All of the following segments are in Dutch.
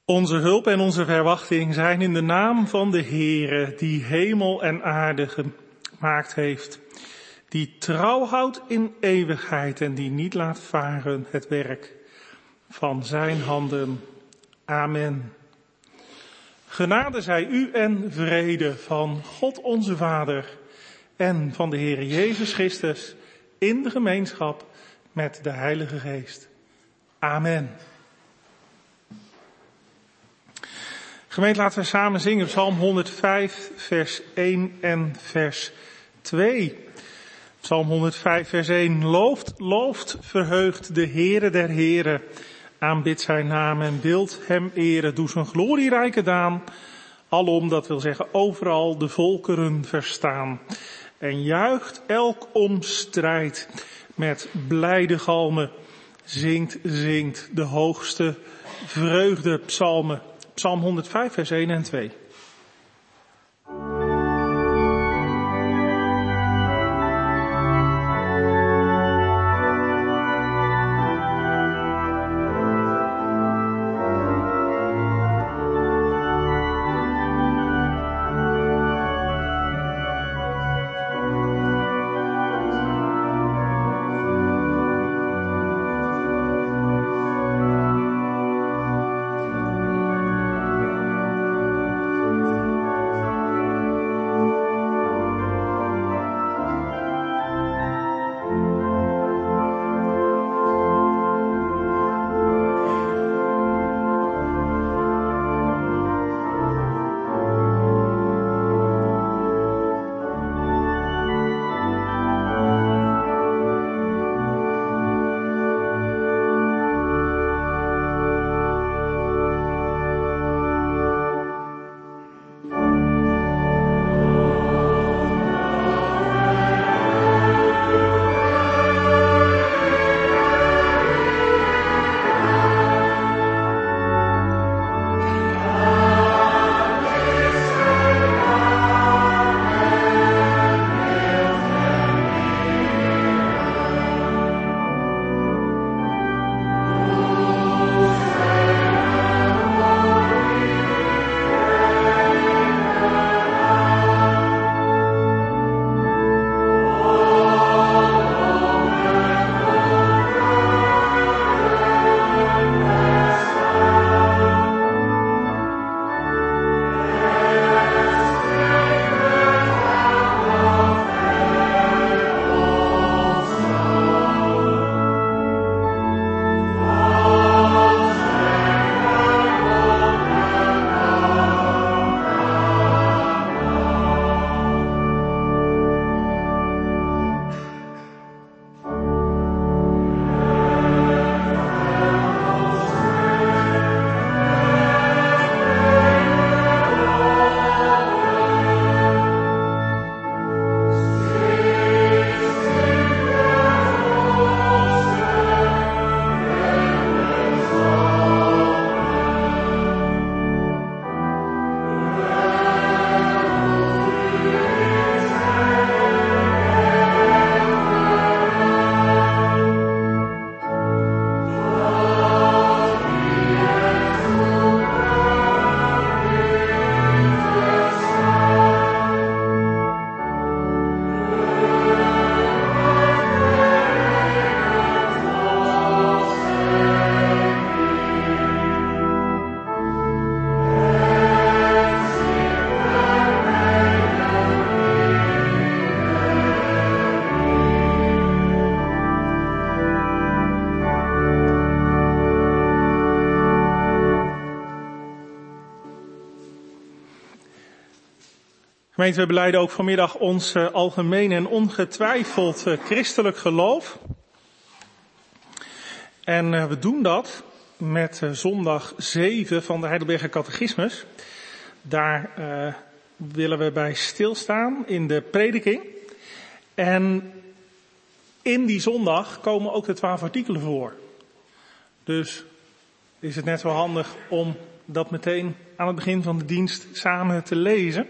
Onze hulp en onze verwachting zijn in de naam van de Heere, die hemel en aarde gemaakt heeft, die trouw houdt in eeuwigheid en die niet laat varen het werk van zijn handen. Amen. Genade zij u en vrede van God onze Vader en van de Heere Jezus Christus in de gemeenschap met de Heilige Geest. Amen. Gemeente, laten we samen zingen Psalm 105, vers 1 en vers 2. Psalm 105, vers 1. Looft, verheugt de Heere der Heren. Aanbid zijn naam en beeld hem ere. Doe zijn glorierijke daan. Alom, dat wil zeggen overal, de volkeren verstaan. En juicht elk om strijd. Met blijde galmen zingt de hoogste vreugdepsalmen. Psalm 105, vers 1 en 2. Gemeente, we belijden ook vanmiddag ons algemeen en ongetwijfeld christelijk geloof. En we doen dat met zondag 7 van de Heidelberger Catechismus. Daar willen we bij stilstaan in de prediking. En in die zondag komen ook de 12 artikelen voor. Dus is het net wel handig om dat meteen aan het begin van de dienst samen te lezen.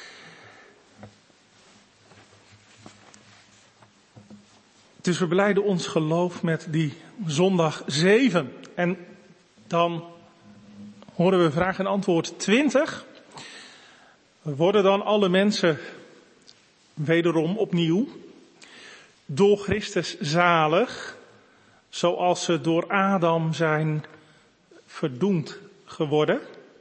Dus we belijden ons geloof met die zondag 7. En dan horen we vraag en antwoord 20. Worden dan alle mensen wederom opnieuw door Christus zalig, zoals ze door Adam zijn verdoemd geworden?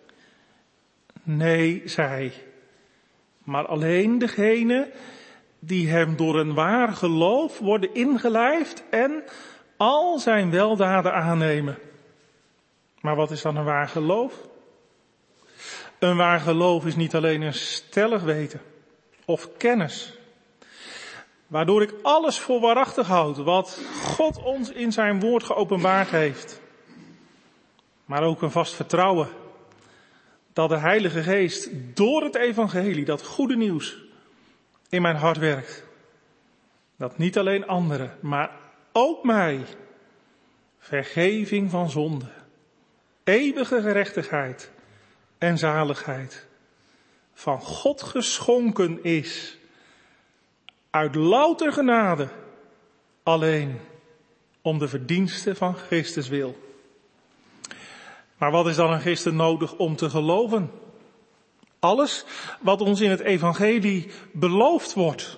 Nee, zei, maar alleen degene die hem door een waar geloof worden ingelijfd en al zijn weldaden aannemen. Maar wat is dan een waar geloof? Een waar geloof is niet alleen een stellig weten of kennis, waardoor ik alles voor waarachtig houd wat God ons in zijn woord geopenbaard heeft. Maar ook een vast vertrouwen dat de Heilige Geest door het evangelie, dat goede nieuws, in mijn hart werkt. Dat niet alleen anderen, maar ook mij vergeving van zonde, eeuwige gerechtigheid en zaligheid van God geschonken is, uit louter genade, alleen om de verdiensten van Christus wil. Maar wat is dan een christen nodig om te geloven? Alles wat ons in het evangelie beloofd wordt.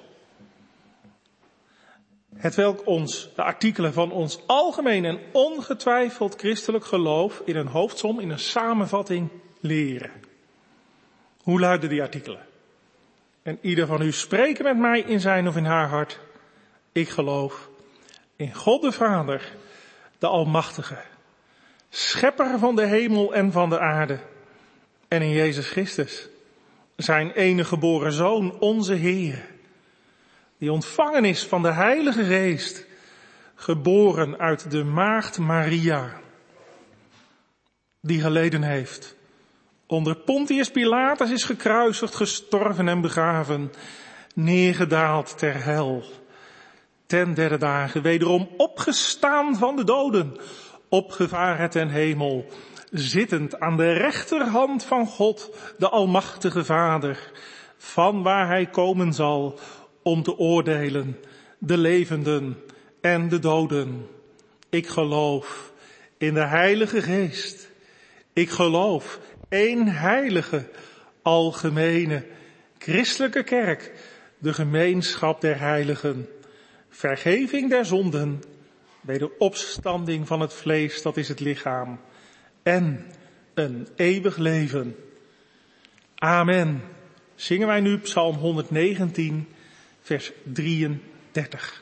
Hetwelk ons, de artikelen van ons algemeen en ongetwijfeld christelijk geloof in een hoofdsom, in een samenvatting leren. Hoe luiden die artikelen? En ieder van u spreken met mij in zijn of in haar hart. Ik geloof in God de Vader, de Almachtige, Schepper van de hemel en van de aarde. En in Jezus Christus, zijn enige geboren Zoon, onze Heer, die ontvangen is van de Heilige Geest, geboren uit de maagd Maria, die geleden heeft, onder Pontius Pilatus is gekruisigd, gestorven en begraven, neergedaald ter hel, ten derde dagen wederom opgestaan van de doden, opgevaren ten hemel, zittend aan de rechterhand van God, de Almachtige Vader, van waar hij komen zal om te oordelen de levenden en de doden. Ik geloof in de Heilige Geest. Ik geloof één heilige, algemene, christelijke kerk, de gemeenschap der heiligen, vergeving der zonden, wederopstanding van het vlees, dat is het lichaam, en een eeuwig leven. Amen. Zingen wij nu Psalm 119, vers 33.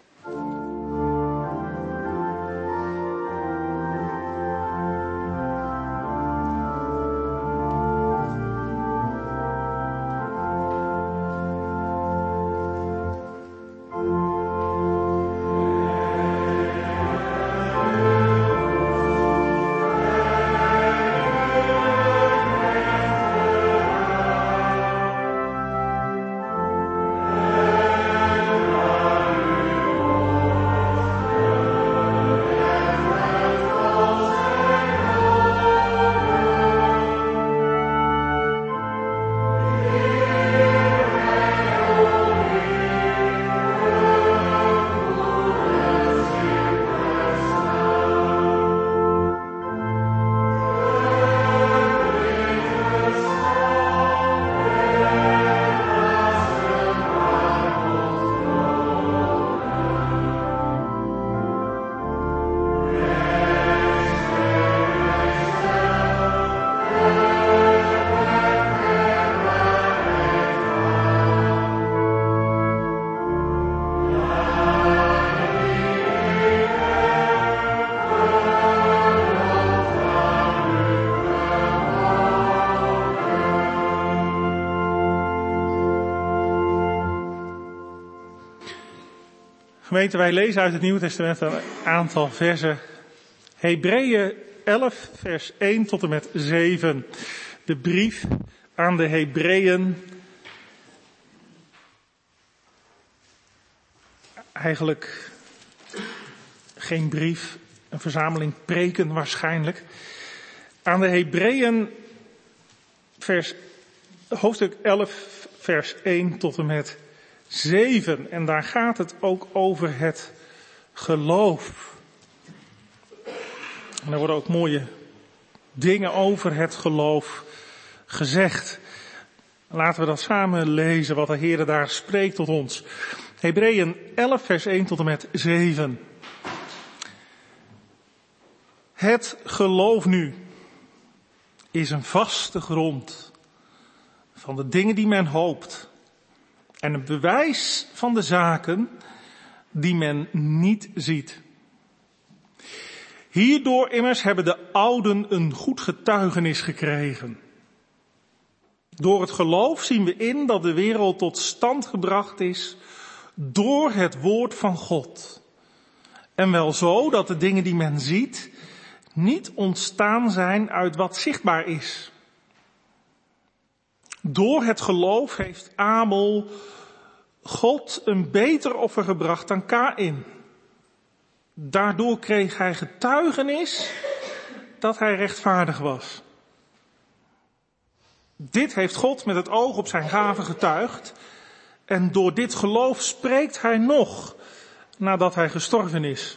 Gemeente, wij lezen uit het Nieuwe Testament een aantal versen. Hebreeën 11, vers 1 tot en met 7. De brief aan de Hebreeën. Eigenlijk geen brief, een verzameling preken waarschijnlijk. Aan de Hebreeën, hoofdstuk 11, vers 1 tot en met 7. En daar gaat het ook over het geloof. En daar worden ook mooie dingen over het geloof gezegd. Laten we dat samen lezen wat de Heer daar spreekt tot ons. Hebreeën 11 vers 1 tot en met 7. Het geloof nu is een vaste grond van de dingen die men hoopt en een bewijs van de zaken die men niet ziet. Hierdoor immers hebben de ouden een goed getuigenis gekregen. Door het geloof zien we in dat de wereld tot stand gebracht is door het woord van God. En wel zo dat de dingen die men ziet niet ontstaan zijn uit wat zichtbaar is. Door het geloof heeft Abel God een beter offer gebracht dan Kaïn. Daardoor kreeg hij getuigenis dat hij rechtvaardig was. Dit heeft God met het oog op zijn gave getuigd. En door dit geloof spreekt hij nog nadat hij gestorven is.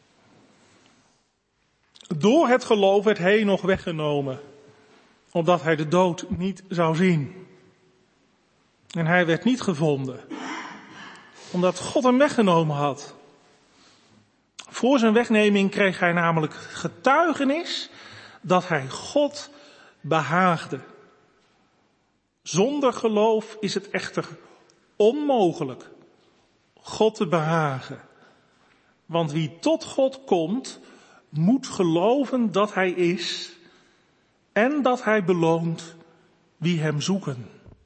Door het geloof werd Henoch weggenomen, opdat hij de dood niet zou zien. En hij werd niet gevonden, omdat God hem weggenomen had. Voor zijn wegneming kreeg hij namelijk getuigenis dat hij God behaagde. Zonder geloof is het echter onmogelijk God te behagen. Want wie tot God komt, moet geloven dat hij is en dat hij beloont wie hem zoeken.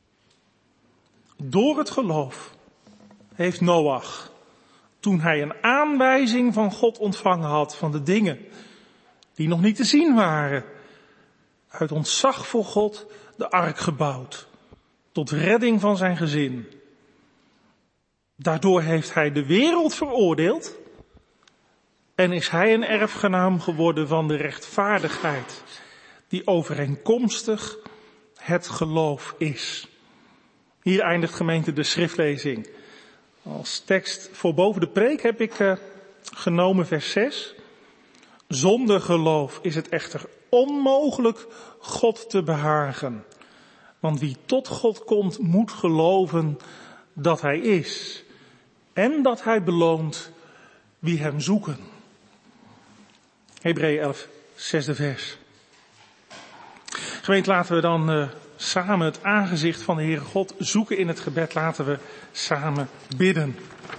Door het geloof heeft Noach, toen hij een aanwijzing van God ontvangen had van de dingen die nog niet te zien waren, uit ontzag voor God de ark gebouwd, tot redding van zijn gezin. Daardoor heeft hij de wereld veroordeeld en is hij een erfgenaam geworden van de rechtvaardigheid die overeenkomstig het geloof is. Hier eindigt gemeente de schriftlezing. Als tekst voor boven de preek heb ik genomen vers 6. Zonder geloof is het echter onmogelijk God te behagen. Want wie tot God komt moet geloven dat hij is. En dat hij beloont wie hem zoeken. Hebreeën 11, 6e vers. Gemeente, laten we dan samen het aangezicht van de Heere God zoeken in het gebed. Laten we samen bidden.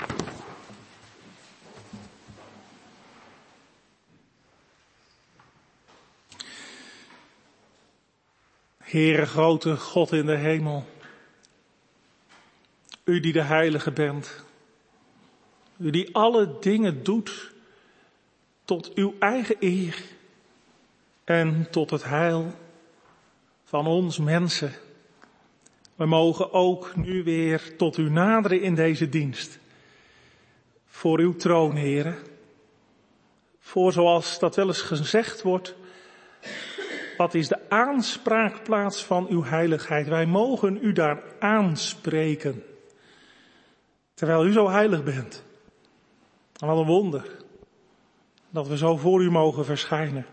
Heere grote God in de hemel. U die de heilige bent. U die alle dingen doet tot uw eigen eer en tot het heil van ons mensen. We mogen ook nu weer tot u naderen in deze dienst. Voor uw troon, Heere. Voor zoals dat wel eens gezegd wordt, wat is de aanspraakplaats van uw heiligheid? Wij mogen u daar aanspreken. Terwijl u zo heilig bent. En wat een wonder. Dat we zo voor u mogen verschijnen.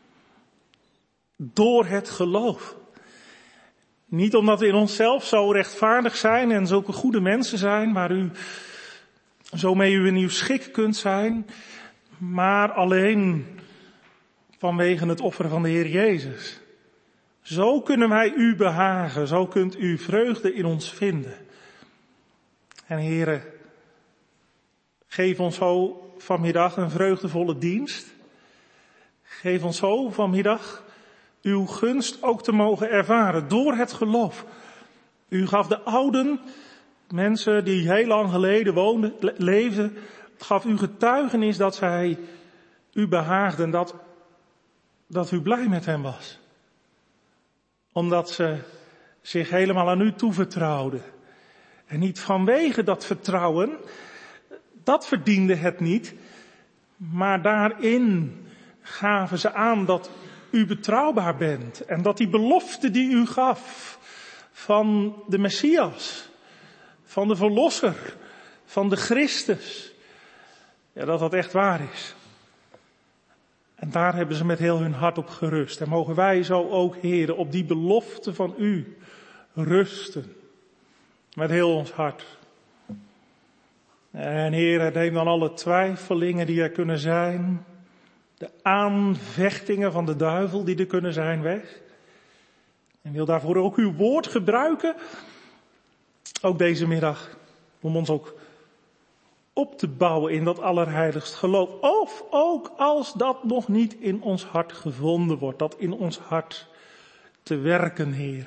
Door het geloof. Niet omdat we in onszelf zo rechtvaardig zijn en zulke goede mensen zijn, waar u zo mee u in uw schik kunt zijn, maar alleen vanwege het offer van de Heer Jezus. Zo kunnen wij u behagen, zo kunt u vreugde in ons vinden. En Heere, geef ons zo vanmiddag een vreugdevolle dienst. Geef ons zo vanmiddag uw gunst ook te mogen ervaren door het geloof. U gaf de ouden, mensen die heel lang geleden leefden, gaf u getuigenis dat zij u behaagden, dat u blij met hen was. Omdat ze zich helemaal aan u toevertrouwden. En niet vanwege dat vertrouwen, dat verdiende het niet, maar daarin gaven ze aan dat u betrouwbaar bent en dat die belofte die u gaf van de Messias, van de Verlosser, van de Christus, ja, dat dat echt waar is. En daar hebben ze met heel hun hart op gerust. En mogen wij zo ook, Heere, op die belofte van u rusten. Met heel ons hart. En Heere, neem dan alle twijfelingen die er kunnen zijn. De aanvechtingen van de duivel die er kunnen zijn weg. En wil daarvoor ook uw woord gebruiken. Ook deze middag. Om ons ook op te bouwen in dat allerheiligst geloof. Of ook als dat nog niet in ons hart gevonden wordt. Dat in ons hart te werken, Heer.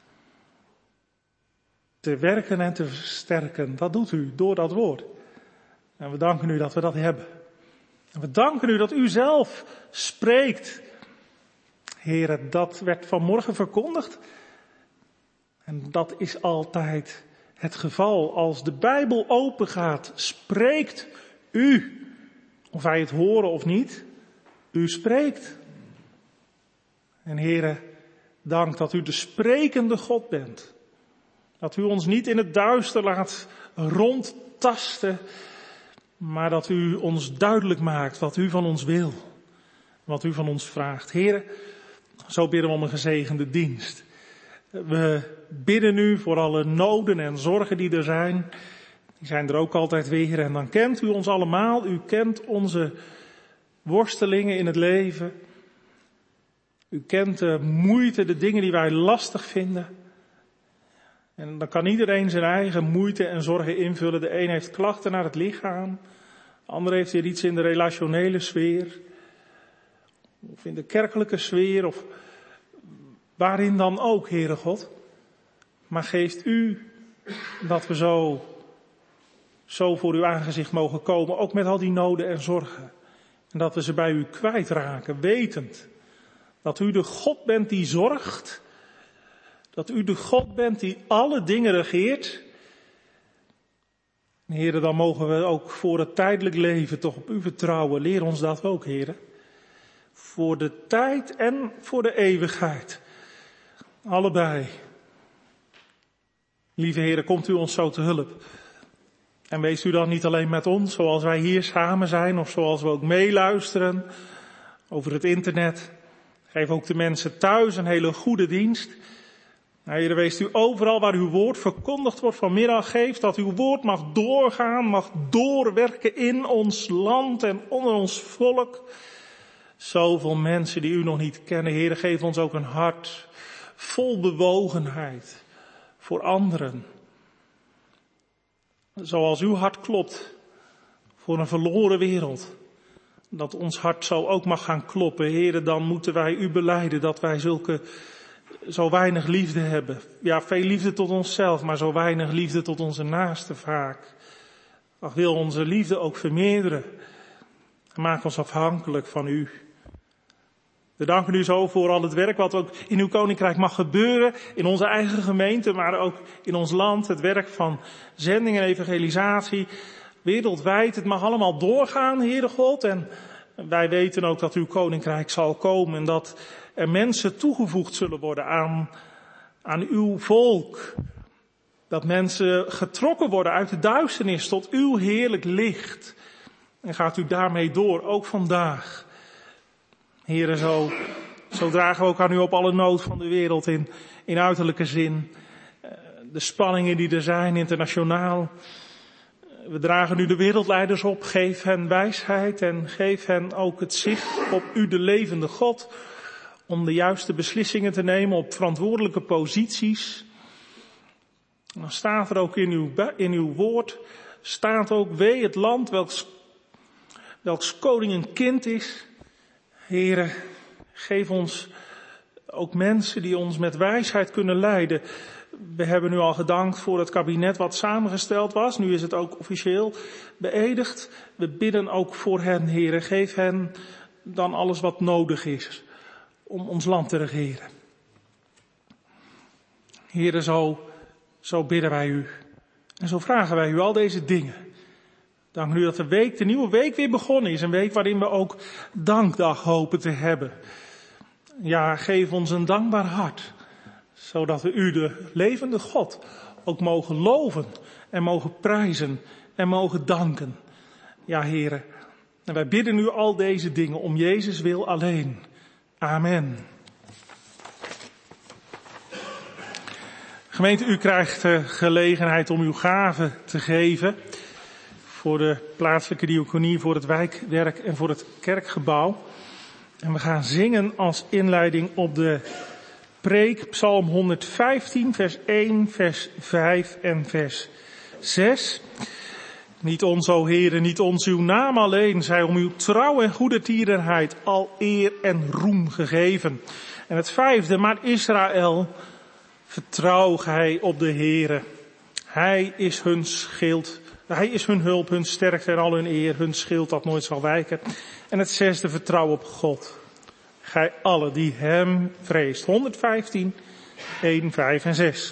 Te werken en te versterken. Dat doet u door dat woord. En we danken u dat we dat hebben. En we danken u dat u zelf spreekt. Heer, dat werd vanmorgen verkondigd. En dat is altijd het geval. Als de Bijbel open gaat, spreekt u. Of wij het horen of niet, u spreekt. En Heere, dank dat u de sprekende God bent. Dat u ons niet in het duister laat rondtasten, maar dat u ons duidelijk maakt wat u van ons wil. Wat u van ons vraagt. Heere, zo bidden we om een gezegende dienst. We bidden u voor alle noden en zorgen die er zijn. Die zijn er ook altijd weer. En dan kent u ons allemaal. U kent onze worstelingen in het leven. U kent de moeite, de dingen die wij lastig vinden. En dan kan iedereen zijn eigen moeite en zorgen invullen. De een heeft klachten naar het lichaam. De ander heeft weer iets in de relationele sfeer. Of in de kerkelijke sfeer. Of waarin dan ook, Heere God. Maar geeft u dat we zo voor uw aangezicht mogen komen. Ook met al die noden en zorgen. En dat we ze bij u kwijtraken, wetend. Dat u de God bent die zorgt. Dat u de God bent die alle dingen regeert. Heere, dan mogen we ook voor het tijdelijk leven toch op u vertrouwen. Leer ons dat ook, Heere. Voor de tijd en voor de eeuwigheid. Allebei. Lieve Heere, komt u ons zo te hulp. En wees u dan niet alleen met ons, zoals wij hier samen zijn, of zoals we ook meeluisteren over het internet. Geef ook de mensen thuis een hele goede dienst. Heere, wees u overal waar uw woord verkondigd wordt vanmiddag. Geef dat uw woord mag doorgaan, mag doorwerken in ons land en onder ons volk. Zoveel mensen die u nog niet kennen. Heere, geef ons ook een hart vol bewogenheid voor anderen. Zoals uw hart klopt voor een verloren wereld. Dat ons hart zo ook mag gaan kloppen. Heere, dan moeten wij u belijden dat wij zo weinig liefde hebben. Ja, veel liefde tot onszelf, maar zo weinig liefde tot onze naaste vaak. Ach, wil onze liefde ook vermeerderen. Maak ons afhankelijk van u. We danken u zo voor al het werk wat ook in uw koninkrijk mag gebeuren. In onze eigen gemeente, maar ook in ons land. Het werk van zending en evangelisatie. Wereldwijd, het mag allemaal doorgaan, Heere God. En wij weten ook dat uw koninkrijk zal komen. En dat er mensen toegevoegd zullen worden aan uw volk. Dat mensen getrokken worden uit de duisternis tot uw heerlijk licht. En gaat u daarmee door, ook vandaag. Heere, zo dragen we ook aan u op alle nood van de wereld in uiterlijke zin. De spanningen die er zijn, internationaal. We dragen u de wereldleiders op. Geef hen wijsheid en geef hen ook het zicht op u, de levende God. Om de juiste beslissingen te nemen op verantwoordelijke posities. En dan staat er ook in uw woord, staat ook wee het land welks koning een kind is. Heere, geef ons ook mensen die ons met wijsheid kunnen leiden. We hebben nu al gedankt voor het kabinet wat samengesteld was. Nu is het ook officieel beëdigd. We bidden ook voor hen, Heere. Geef hen dan alles wat nodig is om ons land te regeren. Heere, zo bidden wij u. En zo vragen wij u al deze dingen. Dank u dat de nieuwe week weer begonnen is. Een week waarin we ook dankdag hopen te hebben. Ja, geef ons een dankbaar hart. Zodat we u, de levende God, ook mogen loven en mogen prijzen en mogen danken. Ja, Heere, En wij bidden nu al deze dingen om Jezus wil alleen. Amen. Gemeente, u krijgt de gelegenheid om uw gaven te geven voor de plaatselijke diaconie, voor het wijkwerk en voor het kerkgebouw. En we gaan zingen als inleiding op de preek Psalm 115, vers 1, vers 5 en vers 6. Niet ons, o Heere, niet ons, uw naam alleen, zij om uw trouw en goede tierenheid al eer en roem gegeven. En het 5e, maar Israël, vertrouw gij op de Heere. Hij is hun schild, hij is hun hulp, hun sterkte en al hun eer, hun schild dat nooit zal wijken. En het 6e, vertrouw op God. Gij alle die hem vreest. 115, 1, 5 en 6.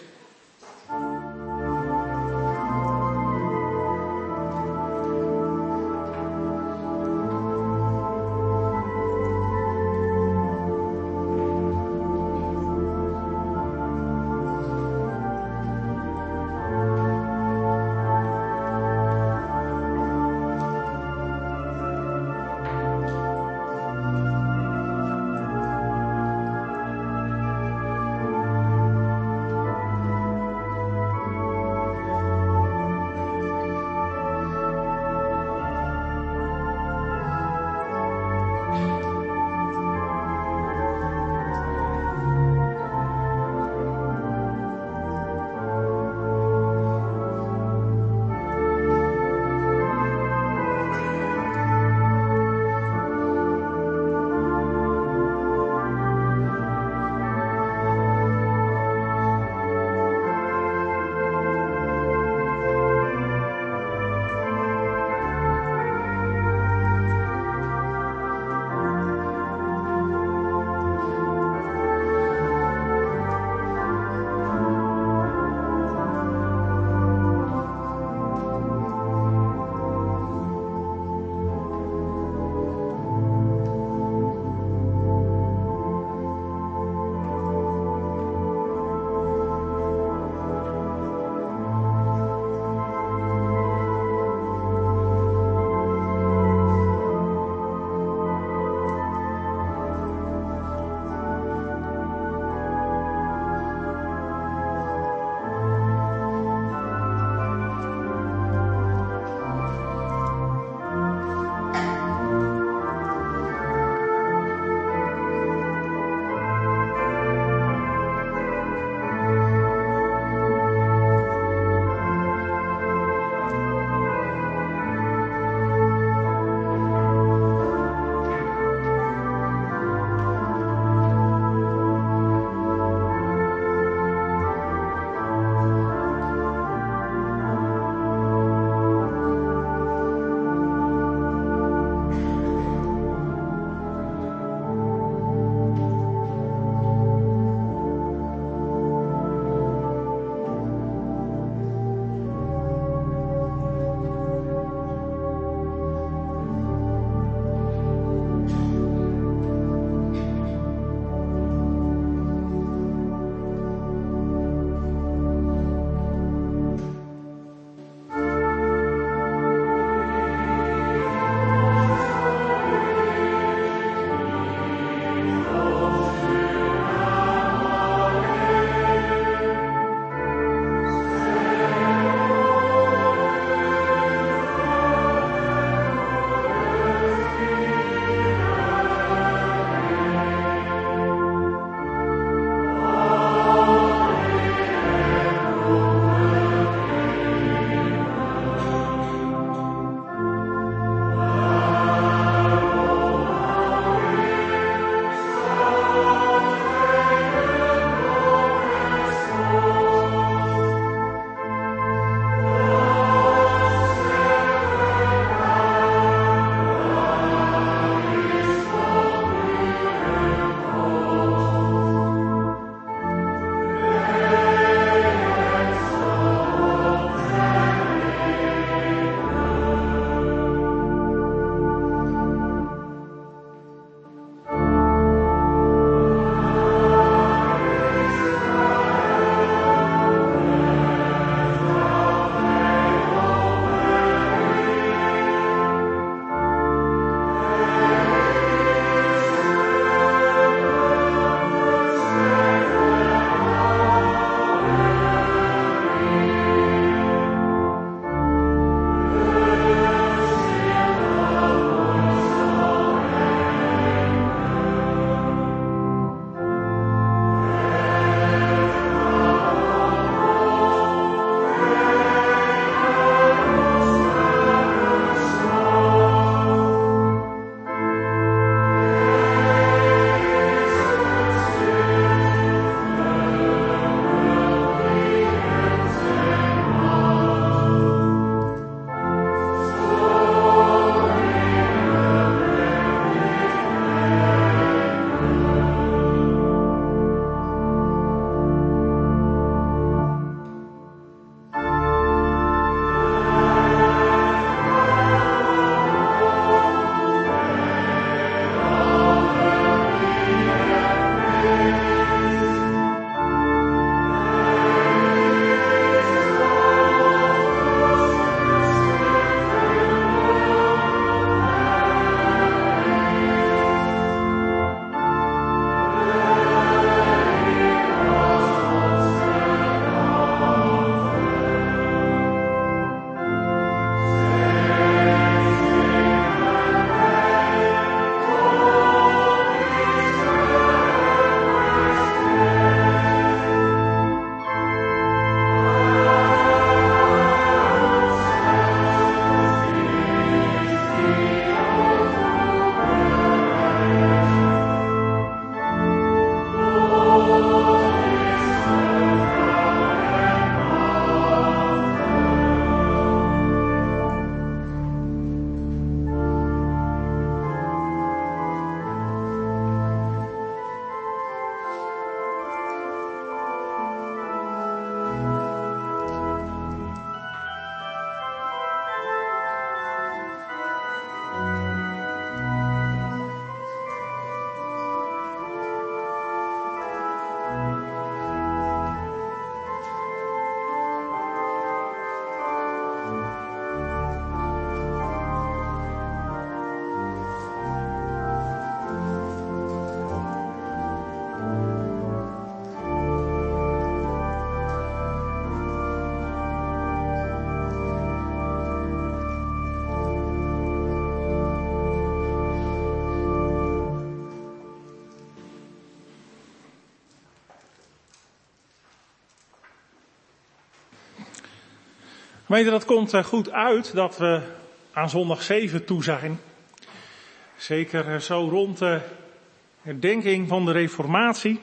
Gemeente, dat komt goed uit dat we aan zondag 7 toe zijn. Zeker zo rond de herdenking van de Reformatie.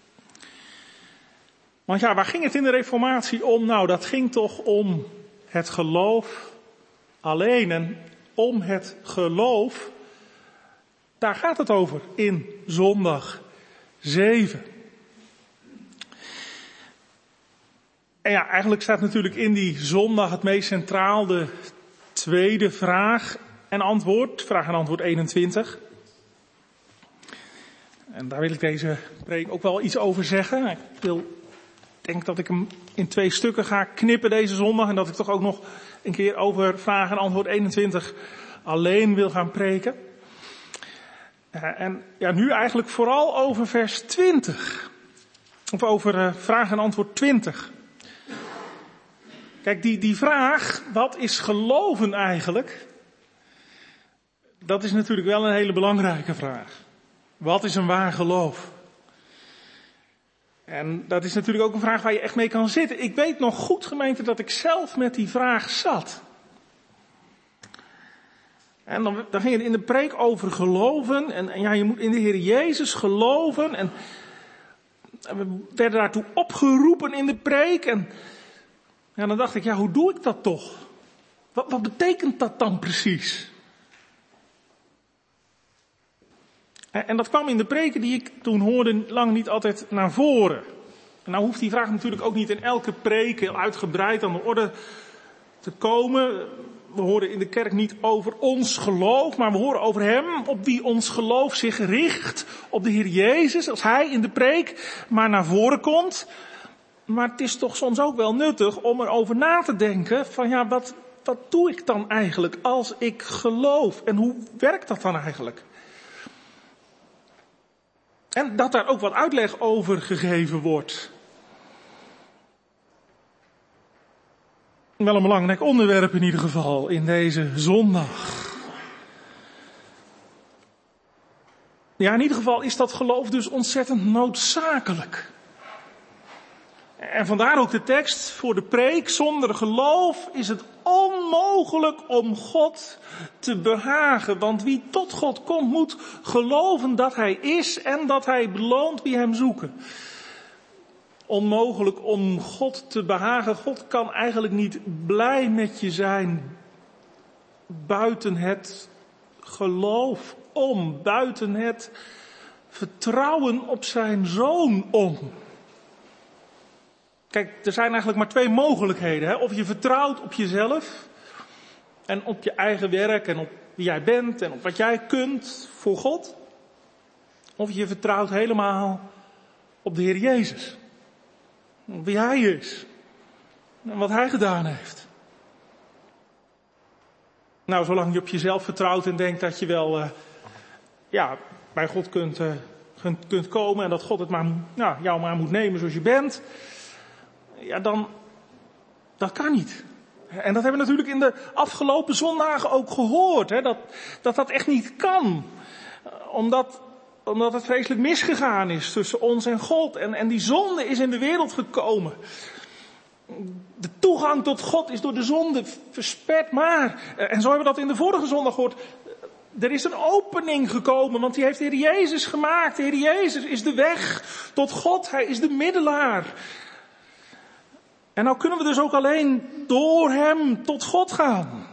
Want ja, waar ging het in de Reformatie om? Nou, dat ging toch om het geloof alleen. En om het geloof, daar gaat het over in zondag 7. En ja, eigenlijk staat natuurlijk in die zondag het meest centraal de tweede vraag en antwoord. Vraag en antwoord 21. En daar wil ik deze preek ook wel iets over zeggen. Ik denk dat ik hem in 2 stukken ga knippen deze zondag. En dat ik toch ook nog een keer over vraag en antwoord 21 alleen wil gaan preken. En ja, nu eigenlijk vooral over vers 20. Of over vraag en antwoord 20. Kijk, die vraag, wat is geloven eigenlijk? Dat is natuurlijk wel een hele belangrijke vraag. Wat is een waar geloof? En dat is natuurlijk ook een vraag waar je echt mee kan zitten. Ik weet nog goed, gemeente, dat ik zelf met die vraag zat. En dan ging het in de preek over geloven. En ja, je moet in de Heer Jezus geloven. En we werden daartoe opgeroepen in de preek. En ja, dan dacht ik, ja, hoe doe ik dat toch? Wat betekent dat dan precies? En dat kwam in de preken die ik toen hoorde lang niet altijd naar voren. En nou hoeft die vraag natuurlijk ook niet in elke preek heel uitgebreid aan de orde te komen. We horen in de kerk niet over ons geloof, maar we horen over Hem op wie ons geloof zich richt. Op de Heer Jezus, als Hij in de preek maar naar voren komt. Maar het is toch soms ook wel nuttig om erover na te denken van ja, wat doe ik dan eigenlijk als ik geloof? En hoe werkt dat dan eigenlijk? En dat daar ook wat uitleg over gegeven wordt. Wel een belangrijk onderwerp in ieder geval in deze zondag. Ja, in ieder geval is dat geloof dus ontzettend noodzakelijk. En vandaar ook de tekst voor de preek. Zonder geloof is het onmogelijk om God te behagen. Want wie tot God komt moet geloven dat Hij is en dat Hij beloont wie Hem zoeken. Onmogelijk om God te behagen. God kan eigenlijk niet blij met je zijn buiten het geloof om. Buiten het vertrouwen op zijn Zoon om. Kijk, er zijn eigenlijk maar 2 mogelijkheden. Hè? Of je vertrouwt op jezelf en op je eigen werk en op wie jij bent en op wat jij kunt voor God. Of je vertrouwt helemaal op de Heer Jezus. Op wie Hij is en wat Hij gedaan heeft. Nou, zolang je op jezelf vertrouwt en denkt dat je wel bij God kunt komen en dat God het jou maar moet nemen zoals je bent. Ja, dan, dat kan niet. En dat hebben we natuurlijk in de afgelopen zondagen ook gehoord. Hè, dat echt niet kan. Omdat het vreselijk misgegaan is tussen ons en God. En die zonde is in de wereld gekomen. De toegang tot God is door de zonde versperd. Maar, en zo hebben we dat in de vorige zondag gehoord. Er is een opening gekomen, want die heeft de Heer Jezus gemaakt. De Heer Jezus is de weg tot God. Hij is de middelaar. En nou kunnen we dus ook alleen door Hem tot God gaan.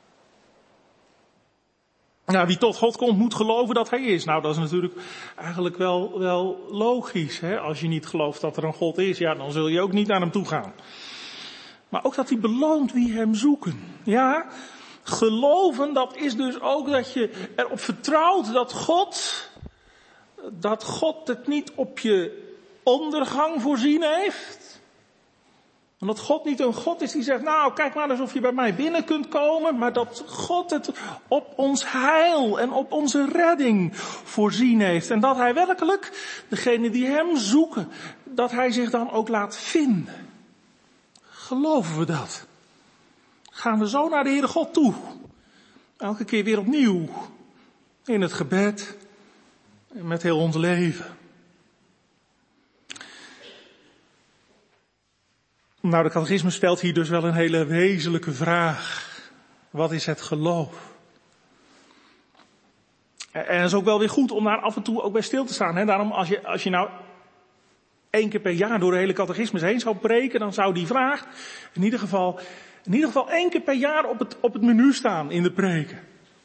Nou, wie tot God komt moet geloven dat Hij is. Nou, dat is natuurlijk eigenlijk wel logisch. Hè? Als je niet gelooft dat er een God is, ja, dan zul je ook niet naar Hem toe gaan. Maar ook dat Hij beloont wie Hem zoeken. Ja, geloven, dat is dus ook dat je erop vertrouwt dat God het niet op je ondergang voorzien heeft. Omdat God niet een God is die zegt, nou kijk maar eens of je bij mij binnen kunt komen. Maar dat God het op ons heil en op onze redding voorzien heeft. En dat Hij werkelijk, degene die Hem zoeken, dat Hij zich dan ook laat vinden. Geloven we dat? Gaan we zo naar de Heere God toe? Elke keer weer opnieuw. In het gebed. En met heel ons leven. Nou, de catechismus stelt hier dus wel een hele wezenlijke vraag. Wat is het geloof? En het is ook wel weer goed om daar af en toe ook bij stil te staan. Hè? Daarom, als je nou 1 keer per jaar door de hele catechismus heen zou preken, dan zou die vraag in ieder geval 1 keer per jaar op het menu staan in de preken.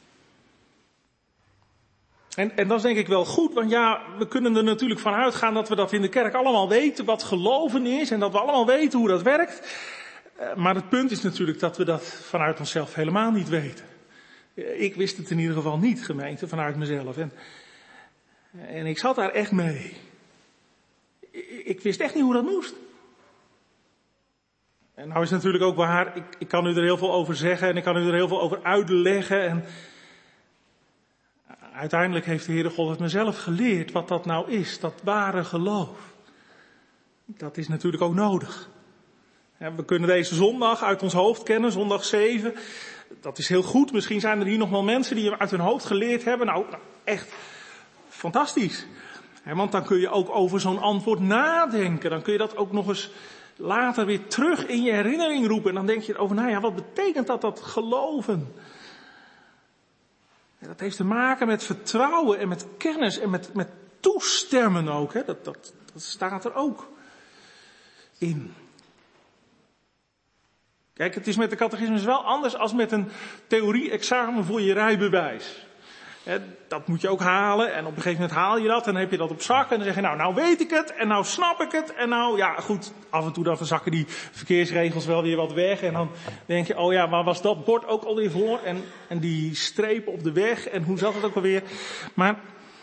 En dat is denk ik wel goed, want ja, we kunnen er natuurlijk van uitgaan dat we dat in de kerk allemaal weten, wat geloven is, en dat we allemaal weten hoe dat werkt. Maar het punt is natuurlijk dat we dat vanuit onszelf helemaal niet weten. Ik wist het in ieder geval niet, gemeente, vanuit mezelf. En ik zat daar echt mee. Ik wist echt niet hoe dat moest. En nou is het natuurlijk ook waar, ik kan u er heel veel over zeggen en ik kan u er heel veel over uitleggen. En uiteindelijk heeft de Heere God het mezelf geleerd wat dat nou is, dat ware geloof. Dat is natuurlijk ook nodig. We kunnen deze zondag uit ons hoofd kennen, zondag 7. Dat is heel goed. Misschien zijn er hier nog wel mensen die hem uit hun hoofd geleerd hebben. Nou echt fantastisch. Want dan kun je ook over zo'n antwoord nadenken. Dan kun je dat ook nog eens later weer terug in je herinnering roepen. En dan denk je erover, nou ja, wat betekent dat geloven? En dat heeft te maken met vertrouwen en met kennis en met toestemmen ook. Hè? Dat staat er ook in. Kijk, het is met de catechismus wel anders als met een theorie-examen voor je rijbewijs. Dat moet je ook halen en op een gegeven moment haal je dat en dan heb je dat op zak en dan zeg je nou weet ik het en nou snap ik het en nou ja goed, af en toe dan verzakken die verkeersregels wel weer wat weg en dan denk je oh ja, waar was dat bord ook alweer voor en die strepen op de weg en hoe zat het ook alweer. Maar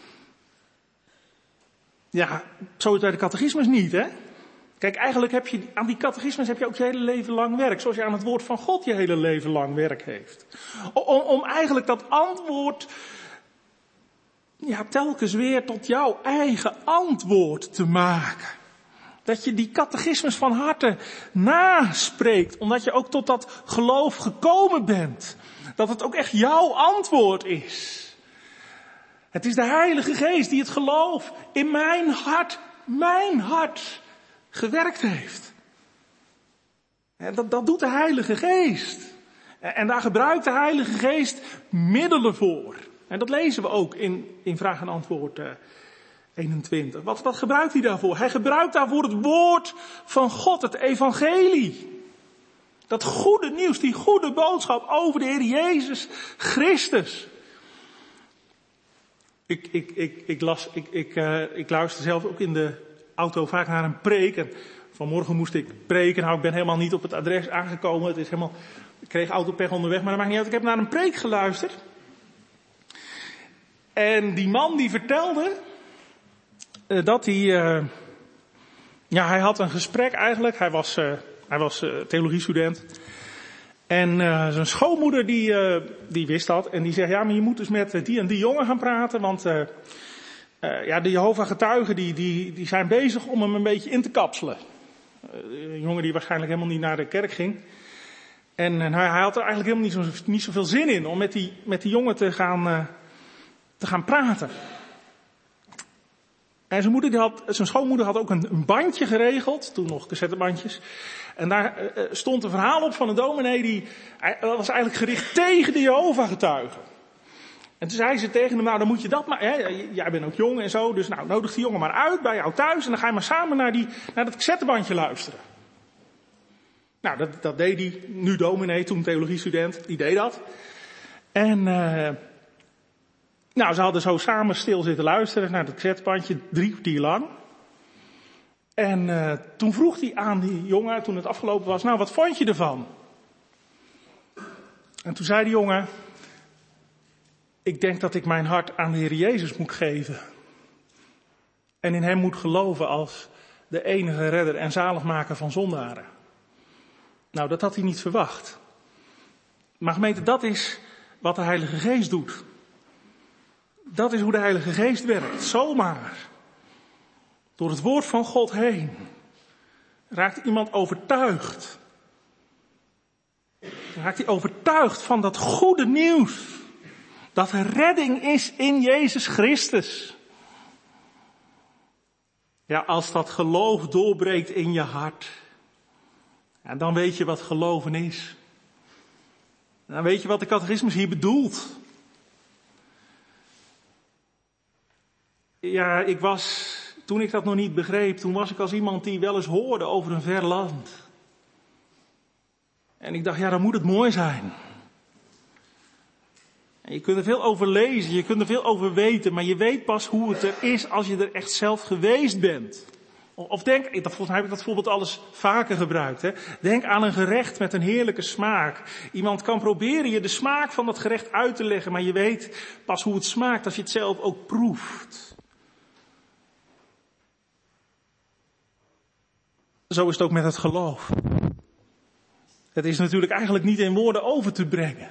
ja, zo is het bij de catechismus niet hè. Kijk, eigenlijk heb je aan die catechismus heb je ook je hele leven lang werk. Zoals je aan het woord van God je hele leven lang werk heeft. Om eigenlijk dat antwoord telkens weer tot jouw eigen antwoord te maken. Dat je die catechismus van harte naspreekt. Omdat je ook tot dat geloof gekomen bent. Dat het ook echt jouw antwoord is. Het is de Heilige Geest die het geloof in mijn hart gewerkt heeft. En dat doet de Heilige Geest. En daar gebruikt de Heilige Geest middelen voor. En dat lezen we ook in vraag en antwoord 21. Wat gebruikt hij daarvoor? Hij gebruikt daarvoor het woord van God, het evangelie. Dat goede nieuws, die goede boodschap over de Heer Jezus Christus. Ik luister zelf ook in de auto vaak naar een preek. En vanmorgen moest ik preken. Nou, ik ben helemaal niet op het adres aangekomen. Ik kreeg autopech onderweg, maar dat maakt niet uit. Ik heb naar een preek geluisterd. En die man die vertelde dat hij had een gesprek eigenlijk. Hij was theologiestudent. En zijn schoonmoeder die wist dat. En die zegt, ja, maar je moet dus met die en die jongen gaan praten. Want de Jehovah-getuigen die zijn bezig om hem een beetje in te kapselen. Een jongen die waarschijnlijk helemaal niet naar de kerk ging. En hij had er eigenlijk helemaal niet zoveel zin in om met die jongen te gaan praten. En zijn schoonmoeder had ook een bandje geregeld, toen nog cassettebandjes. En daar stond een verhaal op van een dominee dat was eigenlijk gericht tegen de Jehovah-getuigen. En toen zei ze tegen hem, nou dan moet je dat maar, jij bent ook jong en zo, dus nou nodig die jongen maar uit bij jou thuis en dan ga je maar samen naar dat cassettebandje luisteren. Nou, dat deed hij, nu dominee, toen theologiestudent, die deed dat. En ze hadden zo samen stil zitten luisteren naar dat cassettebandje, 3 kwartier lang. En toen vroeg hij aan die jongen, toen het afgelopen was, nou wat vond je ervan? En toen zei die jongen, ik denk dat ik mijn hart aan de Heer Jezus moet geven. En in hem moet geloven als de enige redder en zaligmaker van zondaren. Nou, dat had hij niet verwacht. Maar gemeente, dat is wat de Heilige Geest doet. Dat is hoe de Heilige Geest werkt. Zomaar. Door het woord van God heen. Raakt iemand overtuigd. Raakt hij overtuigd van dat goede nieuws. Dat er redding is in Jezus Christus. Ja, als dat geloof doorbreekt in je hart. Ja, dan weet je wat geloven is. Dan weet je wat de catechismus hier bedoelt. Ja, toen ik dat nog niet begreep, toen was ik als iemand die wel eens hoorde over een ver land. En ik dacht, ja, dan moet het mooi zijn. En je kunt er veel over lezen, je kunt er veel over weten, maar je weet pas hoe het er is als je er echt zelf geweest bent. Of denk, volgens mij heb ik dat voorbeeld alles vaker gebruikt. Hè? Denk aan een gerecht met een heerlijke smaak. Iemand kan proberen je de smaak van dat gerecht uit te leggen, maar je weet pas hoe het smaakt als je het zelf ook proeft. Zo is het ook met het geloof. Het is natuurlijk eigenlijk niet in woorden over te brengen.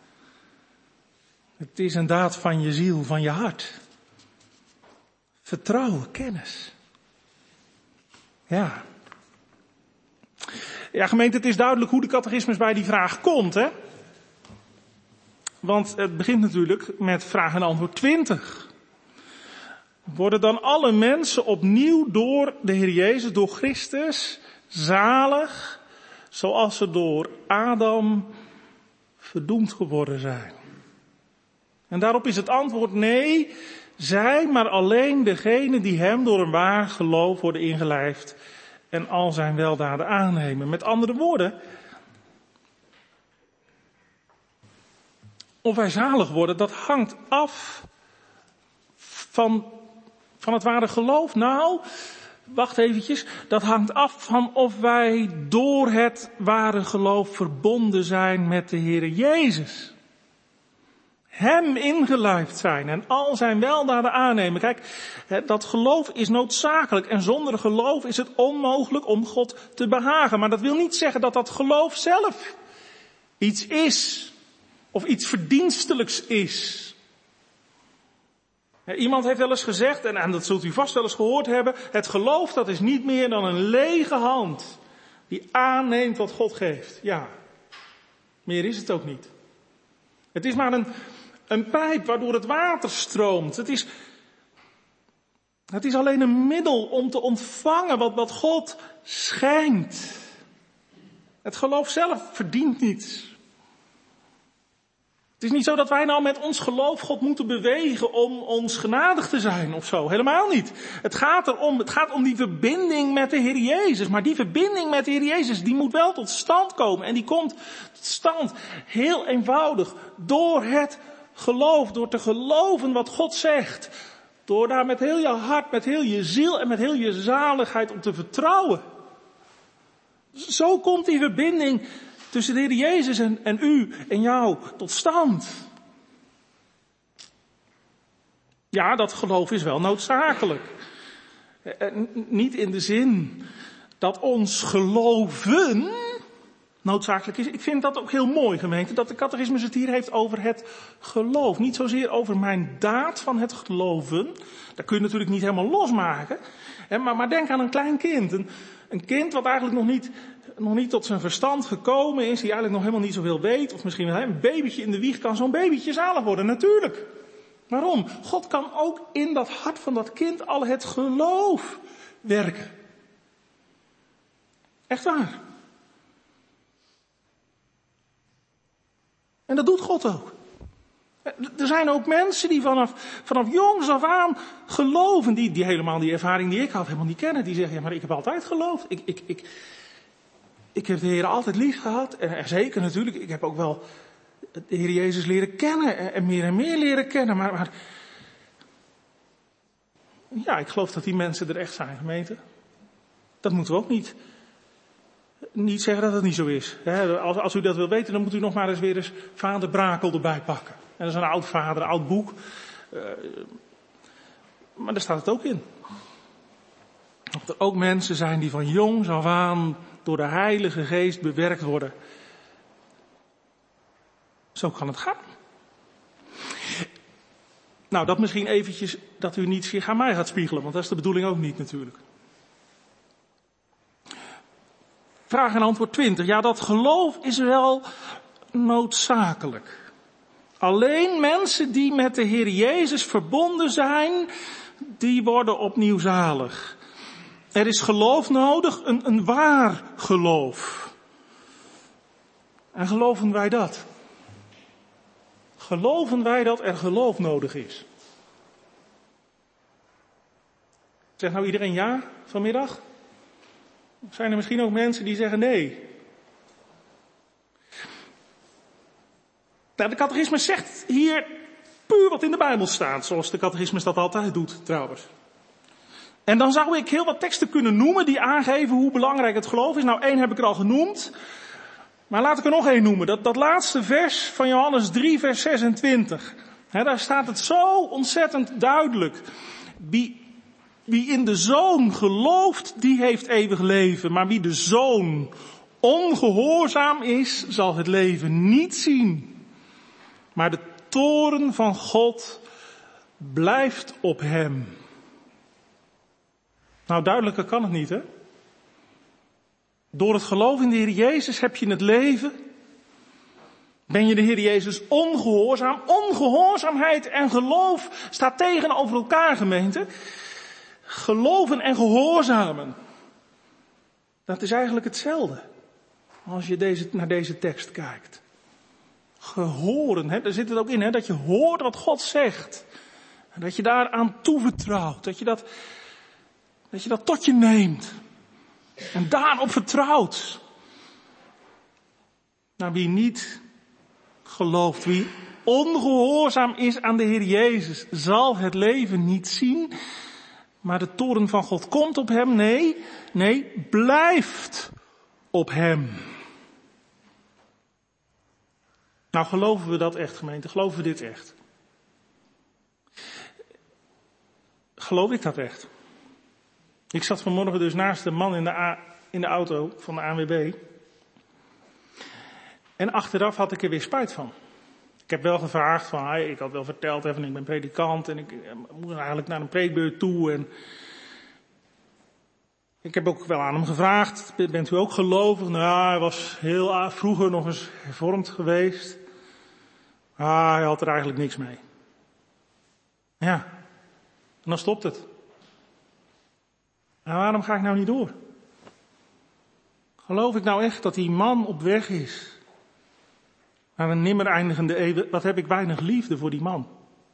Het is een daad van je ziel, van je hart. Vertrouwen, kennis. Ja. Ja, gemeente, het is duidelijk hoe de catechismus bij die vraag komt, hè? Want het begint natuurlijk met vraag en antwoord 20. Worden dan alle mensen opnieuw door de Heer Jezus, door Christus, zalig, zoals ze door Adam verdoemd geworden zijn? En daarop is het antwoord nee, zij, maar alleen degenen die hem door een waar geloof worden ingelijfd en al zijn weldaden aannemen. Met andere woorden, of wij zalig worden, dat hangt af van het ware geloof. Nou, wacht eventjes, dat hangt af van of wij door het ware geloof verbonden zijn met de Heere Jezus. Hem ingelijfd zijn en al zijn weldaden aannemen. Kijk, dat geloof is noodzakelijk en zonder geloof is het onmogelijk om God te behagen. Maar dat wil niet zeggen dat dat geloof zelf iets is of iets verdienstelijks is. Iemand heeft wel eens gezegd, en dat zult u vast wel eens gehoord hebben, het geloof dat is niet meer dan een lege hand die aanneemt wat God geeft. Ja, meer is het ook niet. Het is maar een pijp waardoor het water stroomt. Het is alleen een middel om te ontvangen wat God schenkt. Het geloof zelf verdient niets. Het is niet zo dat wij nou met ons geloof God moeten bewegen om ons genadig te zijn of zo. Helemaal niet. Het gaat om die verbinding met de Heer Jezus. Maar die verbinding met de Heer Jezus, die moet wel tot stand komen. En die komt tot stand heel eenvoudig door het geloof, door te geloven wat God zegt. Door daar met heel je hart, met heel je ziel en met heel je zaligheid op te vertrouwen. Zo komt die verbinding tussen de Heer Jezus en u en jou tot stand. Ja, dat geloof is wel noodzakelijk. Niet in de zin dat ons geloven noodzakelijk is. Ik vind dat ook heel mooi, gemeente, dat de catechismus het hier heeft over het geloof. Niet zozeer over mijn daad van het geloven. Dat kun je natuurlijk niet helemaal losmaken. Maar denk aan een klein kind. Een kind wat eigenlijk nog niet tot zijn verstand gekomen is, die eigenlijk nog helemaal niet zoveel weet, of misschien wel een babytje in de wieg, kan zo'n babytje zalig worden, natuurlijk. Waarom? God kan ook in dat hart van dat kind al het geloof werken. Echt waar. En dat doet God ook. Er zijn ook mensen die vanaf jongs af aan geloven, die helemaal die ervaring die ik had helemaal niet kennen. Die zeggen, ja, maar ik heb altijd geloofd. Ik heb de Heer altijd lief gehad. En zeker natuurlijk, ik heb ook wel de Heer Jezus leren kennen en meer leren kennen. Maar ja, ik geloof dat die mensen er echt zijn, gemeente. Dat moeten we ook niet zeggen dat het niet zo is. Als u dat wil weten, dan moet u nog maar eens weer eens vader Brakel erbij pakken. En dat is een oud vader, een oud boek. Maar daar staat het ook in. Dat er ook mensen zijn die van jongs af aan door de Heilige Geest bewerkt worden. Zo kan het gaan. Nou, dat misschien eventjes, dat u niet zich aan mij gaat spiegelen, want dat is de bedoeling ook niet natuurlijk. Vraag en antwoord 20. Ja, dat geloof is wel noodzakelijk. Alleen mensen die met de Heer Jezus verbonden zijn, die worden opnieuw zalig. Er is geloof nodig, een waar geloof. En geloven wij dat? Geloven wij dat er geloof nodig is? Zegt nou iedereen ja vanmiddag? Of zijn er misschien ook mensen die zeggen nee? Nou, de catechismus zegt hier puur wat in de Bijbel staat, zoals de catechismus dat altijd doet trouwens. En dan zou ik heel wat teksten kunnen noemen die aangeven hoe belangrijk het geloof is. Nou, 1 heb ik er al genoemd. Maar laat ik er nog 1 noemen. Dat laatste vers van Johannes 3 vers 26. Daar staat het zo ontzettend duidelijk. Wie in de Zoon gelooft, die heeft eeuwig leven. Maar wie de Zoon ongehoorzaam is, zal het leven niet zien. Maar de toorn van God blijft op hem. Nou, duidelijker kan het niet, hè? Door het geloof in de Heer Jezus heb je het leven. Ben je de Heer Jezus ongehoorzaam? Ongehoorzaamheid en geloof staat tegenover elkaar, gemeente. Geloven en gehoorzamen. Dat is eigenlijk hetzelfde. Als je naar deze tekst kijkt. Gehoren, hè? Daar zit het ook in, hè? Dat je hoort wat God zegt. En dat je daaraan toevertrouwt. Dat je dat tot je neemt. En daarop vertrouwt. Nou, wie niet gelooft, wie ongehoorzaam is aan de Heer Jezus, zal het leven niet zien. Maar de toorn van God komt op hem. Nee, blijft op hem. Nou, geloven we dat echt, gemeente? Geloven we dit echt? Geloof ik dat echt? Ik zat vanmorgen dus naast een man in de auto van de ANWB. En achteraf had ik er weer spijt van. Ik heb wel gevraagd van, ik had wel verteld even, ik ben predikant en ik moet eigenlijk naar een preekbeurt toe. En ik heb ook wel aan hem gevraagd, bent u ook gelovig? Nou, hij was heel vroeger nog eens hervormd geweest. Hij had er eigenlijk niks mee. Ja, en dan stopt het. En waarom ga ik nou niet door? Geloof ik nou echt dat die man op weg is naar een nimmer eindigende eeuw? Wat heb ik weinig liefde voor die man.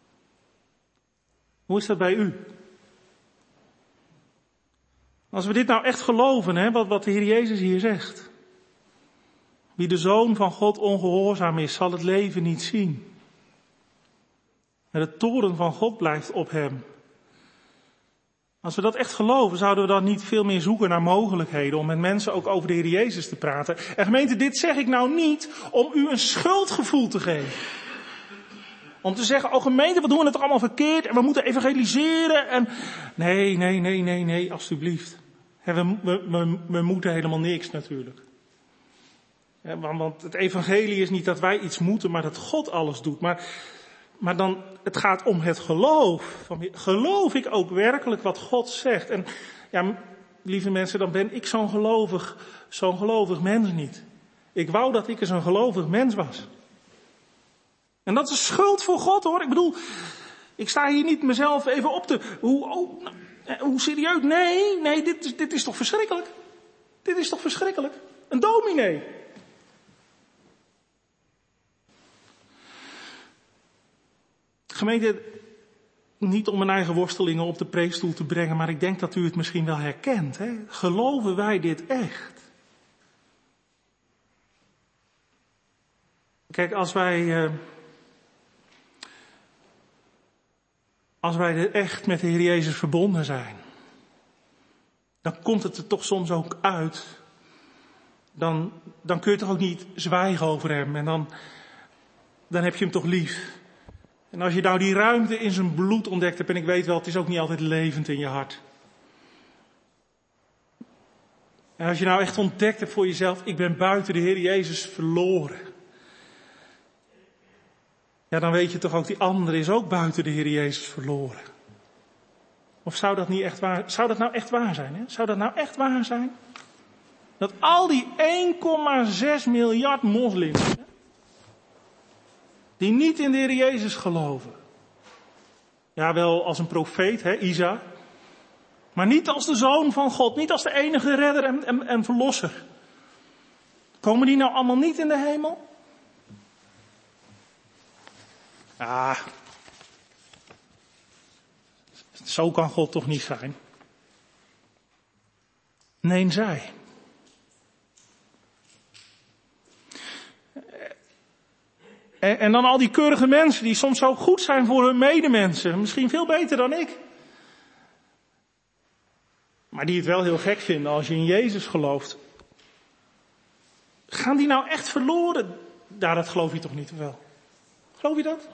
Hoe is dat bij u? Als we dit nou echt geloven, hè, wat de Heer Jezus hier zegt. Wie de Zoon van God ongehoorzaam is, zal het leven niet zien. En de toorn van God blijft op hem. Als we dat echt geloven, zouden we dan niet veel meer zoeken naar mogelijkheden om met mensen ook over de Heer Jezus te praten. En gemeente, dit zeg ik nou niet om u een schuldgevoel te geven. Om te zeggen, oh gemeente, we doen het toch allemaal verkeerd en we moeten evangeliseren en... Nee, alstublieft. We moeten helemaal niks natuurlijk. Want het evangelie is niet dat wij iets moeten, maar dat God alles doet. Maar dan, het gaat om het geloof. Geloof ik ook werkelijk wat God zegt? En ja, lieve mensen, dan ben ik zo'n gelovig mens niet. Ik wou dat ik eens een gelovig mens was. En dat is schuld voor God, hoor. Ik bedoel, ik sta hier niet mezelf even op te... Hoe serieus? Nee, dit is toch verschrikkelijk? Dit is toch verschrikkelijk? Een dominee. Gemeente, niet om mijn eigen worstelingen op de preekstoel te brengen, maar ik denk dat u het misschien wel herkent. Hè? Geloven wij dit echt? Kijk, als wij echt met de Heer Jezus verbonden zijn, dan komt het er toch soms ook uit. Dan kun je toch ook niet zwijgen over hem en dan heb je hem toch lief. En als je nou die ruimte in zijn bloed ontdekt hebt, en ik weet wel, het is ook niet altijd levend in je hart. En als je nou echt ontdekt hebt voor jezelf, ik ben buiten de Heer Jezus verloren. Ja, dan weet je toch ook, die andere is ook buiten de Heer Jezus verloren. Of zou dat niet echt waar, zou dat nou echt waar zijn? Hè? Zou dat nou echt waar zijn? Dat al die 1,6 miljard moslims, hè, die niet in de Heer Jezus geloven. Ja, wel als een profeet, hè, Isa. Maar niet als de Zoon van God, niet als de enige redder en verlosser. Komen die nou allemaal niet in de hemel? Ja, zo kan God toch niet zijn? Nee, zij. En dan al die keurige mensen die soms zo goed zijn voor hun medemensen. Misschien veel beter dan ik. Maar die het wel heel gek vinden als je in Jezus gelooft. Gaan die nou echt verloren? Nou, dat geloof je toch niet, of wel? Geloof je dat?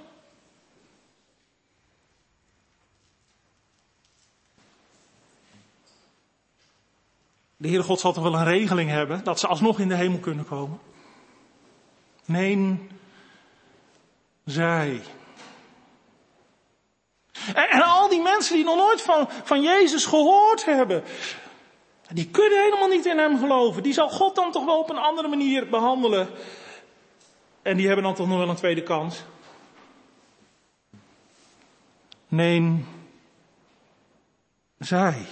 De Heere God zal toch wel een regeling hebben dat ze alsnog in de hemel kunnen komen? Nee, zij. En al die mensen die nog nooit van Jezus gehoord hebben, die kunnen helemaal niet in hem geloven. Die zal God dan toch wel op een andere manier behandelen. En die hebben dan toch nog wel een tweede kans. Nee, zij.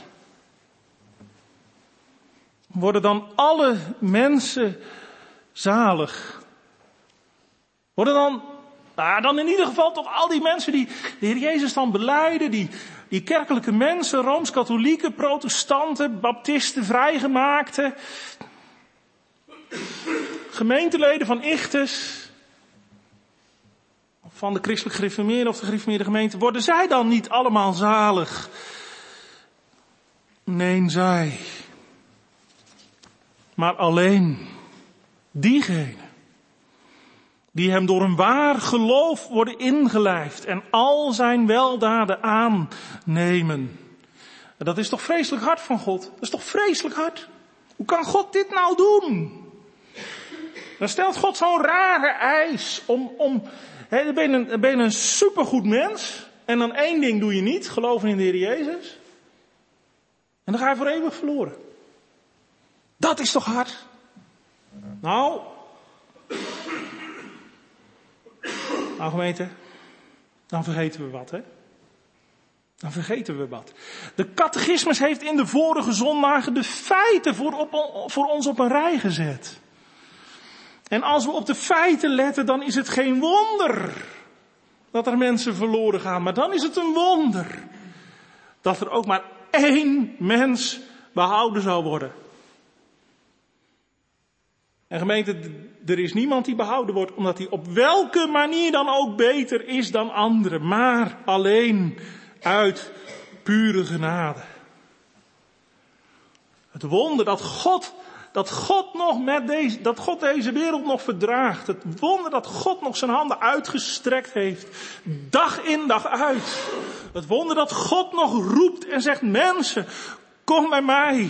Worden dan alle mensen zalig? Worden dan in ieder geval toch al die mensen die de Heer Jezus dan belijden, die kerkelijke mensen, Rooms-Katholieken, Protestanten, Baptisten, Vrijgemaakten, gemeenteleden van Ichtes, van de christelijk gereformeerde of de gereformeerde gemeente, worden zij dan niet allemaal zalig? Nee, zij. Maar alleen diegenen die hem door een waar geloof worden ingelijfd en al zijn weldaden aannemen. Dat is toch vreselijk hard van God? Dat is toch vreselijk hard? Hoe kan God dit nou doen? Dan stelt God zo'n rare eis dan ben je een supergoed mens en dan één ding doe je niet, geloven in de Heer Jezus. En dan ga je voor eeuwig verloren. Dat is toch hard? Nou gemeente, dan vergeten we wat, hè? Dan vergeten we wat. De catechismus heeft in de vorige zondagen de feiten voor ons op een rij gezet. En als we op de feiten letten, dan is het geen wonder dat er mensen verloren gaan. Maar dan is het een wonder dat er ook maar één mens behouden zou worden. En gemeente, er is niemand die behouden wordt omdat hij op welke manier dan ook beter is dan anderen. Maar alleen uit pure genade. Het wonder dat God deze wereld nog verdraagt. Het wonder dat God nog zijn handen uitgestrekt heeft. Dag in dag uit. Het wonder dat God nog roept en zegt, mensen, kom bij mij.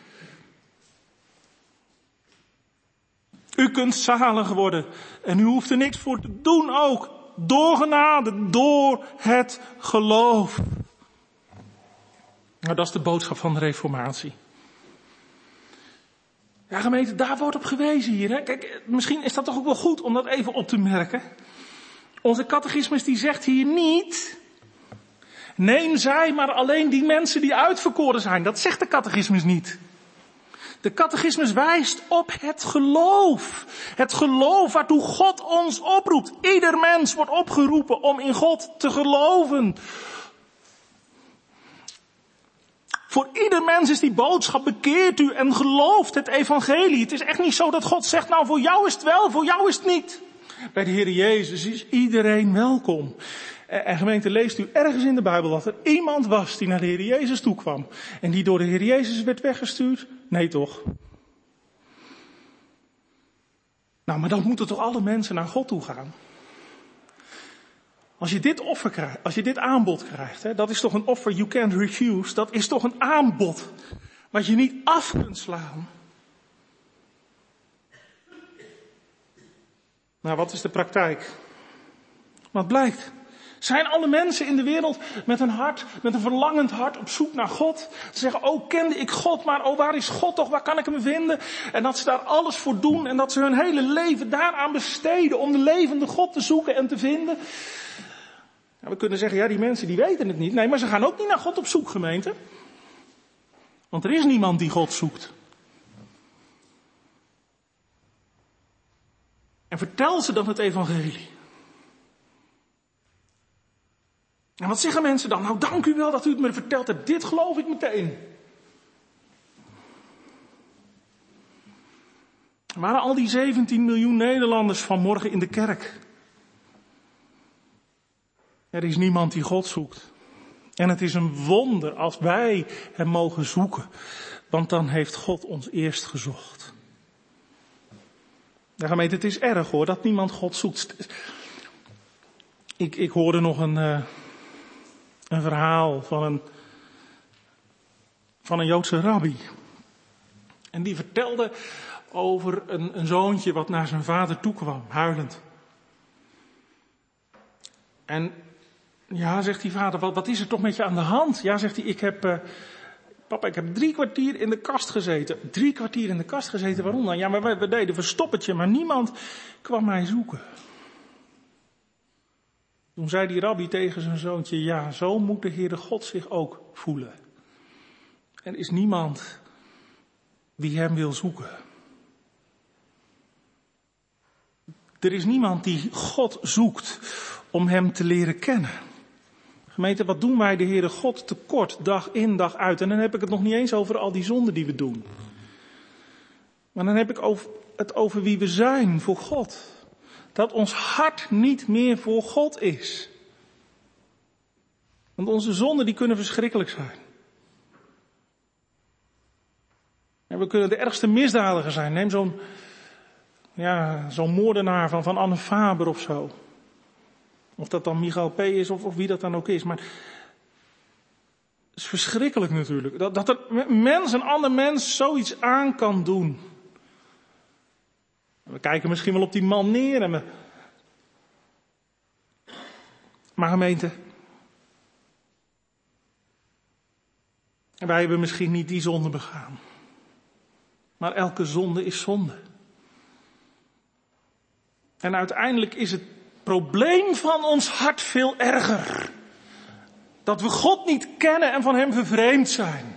U kunt zalig worden en u hoeft er niks voor te doen ook. Door genade, door het geloof. Nou, dat is de boodschap van de Reformatie. Ja, gemeente, daar wordt op gewezen hier. Hè? Kijk, misschien is dat toch ook wel goed om dat even op te merken. Onze catechismus die zegt hier niet, neem zij maar alleen die mensen die uitverkoren zijn. Dat zegt de catechismus niet. De catechismus wijst op het geloof. Het geloof waartoe God ons oproept. Ieder mens wordt opgeroepen om in God te geloven. Voor ieder mens is die boodschap, bekeert u en gelooft het evangelie. Het is echt niet zo dat God zegt, nou voor jou is het wel, voor jou is het niet. Bij de Heer Jezus is iedereen welkom. En gemeente, leest u ergens in de Bijbel dat er iemand was die naar de Heer Jezus toe kwam. En die door de Heer Jezus werd weggestuurd? Nee toch? Nou, maar dan moeten toch alle mensen naar God toe gaan? Als je dit offer krijgt, als je dit aanbod krijgt, hè, dat is toch een offer you can't refuse. Dat is toch een aanbod wat je niet af kunt slaan. Nou, wat is de praktijk? Wat blijkt? Zijn alle mensen in de wereld met een verlangend hart op zoek naar God? Ze zeggen, oh kende ik God, maar oh waar is God toch, waar kan ik hem vinden? En dat ze daar alles voor doen en dat ze hun hele leven daaraan besteden om de levende God te zoeken en te vinden. Nou, we kunnen zeggen, ja die mensen die weten het niet. Nee, maar ze gaan ook niet naar God op zoek, gemeente. Want er is niemand die God zoekt. En vertel ze dan het evangelie. En wat zeggen mensen dan? Nou, dank u wel dat u het me verteld hebt. Dit geloof ik meteen. Er waren al die 17 miljoen Nederlanders vanmorgen in de kerk. Er is niemand die God zoekt. En het is een wonder als wij hem mogen zoeken. Want dan heeft God ons eerst gezocht. Ja, gemeente, het is erg hoor, dat niemand God zoekt. Ik hoorde nog een verhaal van een Joodse rabbi. En die vertelde over een zoontje wat naar zijn vader toe kwam, huilend. En ja, zegt die vader, wat is er toch met je aan de hand? Ja, zegt hij, papa, ik heb 3 kwartier in de kast gezeten. 3 kwartier in de kast gezeten, waarom dan? Ja, maar we deden verstoppertje, maar niemand kwam mij zoeken. Toen zei die rabbi tegen zijn zoontje, ja, zo moet de Heere God zich ook voelen. Er is niemand die hem wil zoeken. Er is niemand die God zoekt om hem te leren kennen. Gemeente, wat doen wij de Heere God tekort, dag in, dag uit? En dan heb ik het nog niet eens over al die zonden die we doen. Maar dan heb ik het over wie we zijn voor God. Dat ons hart niet meer voor God is. Want onze zonden die kunnen verschrikkelijk zijn. En we kunnen de ergste misdadiger zijn. Neem zo'n moordenaar van Anne Faber of zo. Of dat dan Michael P. is of wie dat dan ook is. Maar het is verschrikkelijk natuurlijk. Dat een ander mens zoiets aan kan doen. We kijken misschien wel op die man neer. Maar gemeente. Wij hebben misschien niet die zonde begaan. Maar elke zonde is zonde. En uiteindelijk is het probleem van ons hart veel erger. Dat we God niet kennen en van hem vervreemd zijn.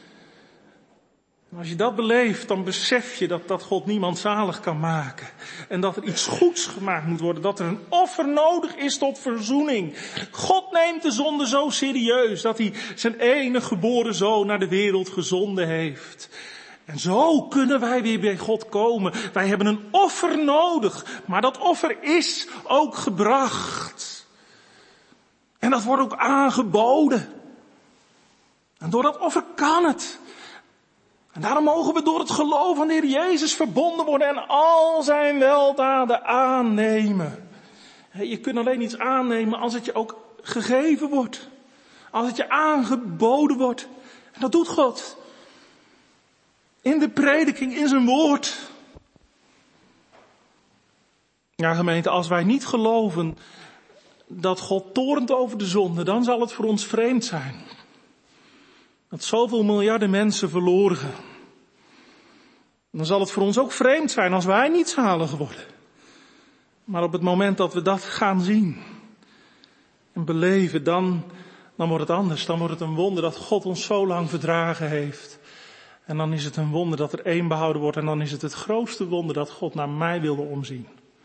En als je dat beleeft, dan besef je dat God niemand zalig kan maken. En dat er iets goeds gemaakt moet worden. Dat er een offer nodig is tot verzoening. God neemt de zonde zo serieus dat hij zijn enige geboren zoon naar de wereld gezonden heeft. En zo kunnen wij weer bij God komen. Wij hebben een offer nodig. Maar dat offer is ook gebracht. En dat wordt ook aangeboden. En door dat offer kan het. En daarom mogen we door het geloof aan de Heer Jezus verbonden worden en al zijn weldaden aannemen. Je kunt alleen iets aannemen als het je ook gegeven wordt. Als het je aangeboden wordt. En dat doet God. In de prediking, in zijn woord. Ja, gemeente, als wij niet geloven dat God toornt over de zonde, dan zal het voor ons vreemd zijn. Dat zoveel miljarden mensen verloren gaan. Dan zal het voor ons ook vreemd zijn als wij niet zalig worden. Maar op het moment dat we dat gaan zien en beleven, dan wordt het anders. Dan wordt het een wonder dat God ons zo lang verdragen heeft. En dan is het een wonder dat er één behouden wordt. En dan is het grootste wonder dat God naar mij wilde omzien.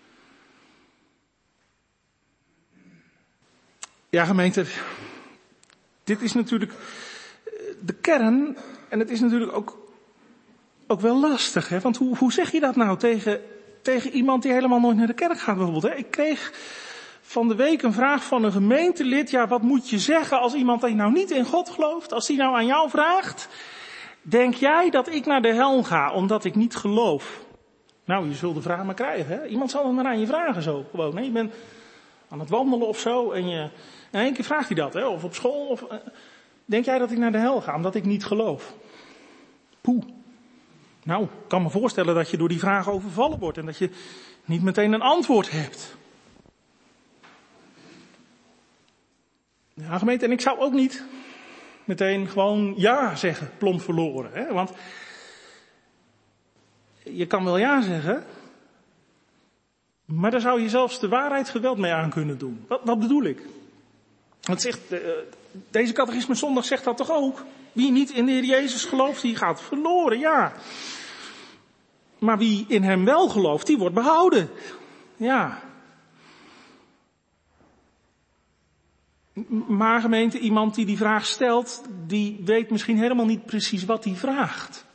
Ja, gemeente, dit is natuurlijk de kern. En het is natuurlijk ook wel lastig. Hè? Want hoe zeg je dat nou tegen iemand die helemaal nooit naar de kerk gaat bijvoorbeeld? Hè? Ik kreeg van de week een vraag van een gemeentelid. Ja, wat moet je zeggen als iemand die nou niet in God gelooft? Als die nou aan jou vraagt. Denk jij dat ik naar de hel ga omdat ik niet geloof? Nou, je zult de vraag maar krijgen. Hè? Iemand zal het maar aan je vragen zo. Gewoon, hè? Je bent aan het wandelen of zo en in één keer vraagt hij dat. Hè? Of op school. Of, denk jij dat ik naar de hel ga omdat ik niet geloof? Poeh. Nou, ik kan me voorstellen dat je door die vraag overvallen wordt en dat je niet meteen een antwoord hebt. Ja, gemeente, en ik zou ook niet meteen gewoon ja zeggen, plomp verloren. Hè? Want je kan wel ja zeggen, maar daar zou je zelfs de waarheid geweld mee aan kunnen doen. Wat bedoel ik? Want zegt, deze catechisme zondag zegt dat toch ook? Wie niet in de Heer Jezus gelooft, die gaat verloren, ja. Maar wie in hem wel gelooft, die wordt behouden. Ja. Maar gemeente, iemand die vraag stelt, die weet misschien helemaal niet precies wat hij vraagt.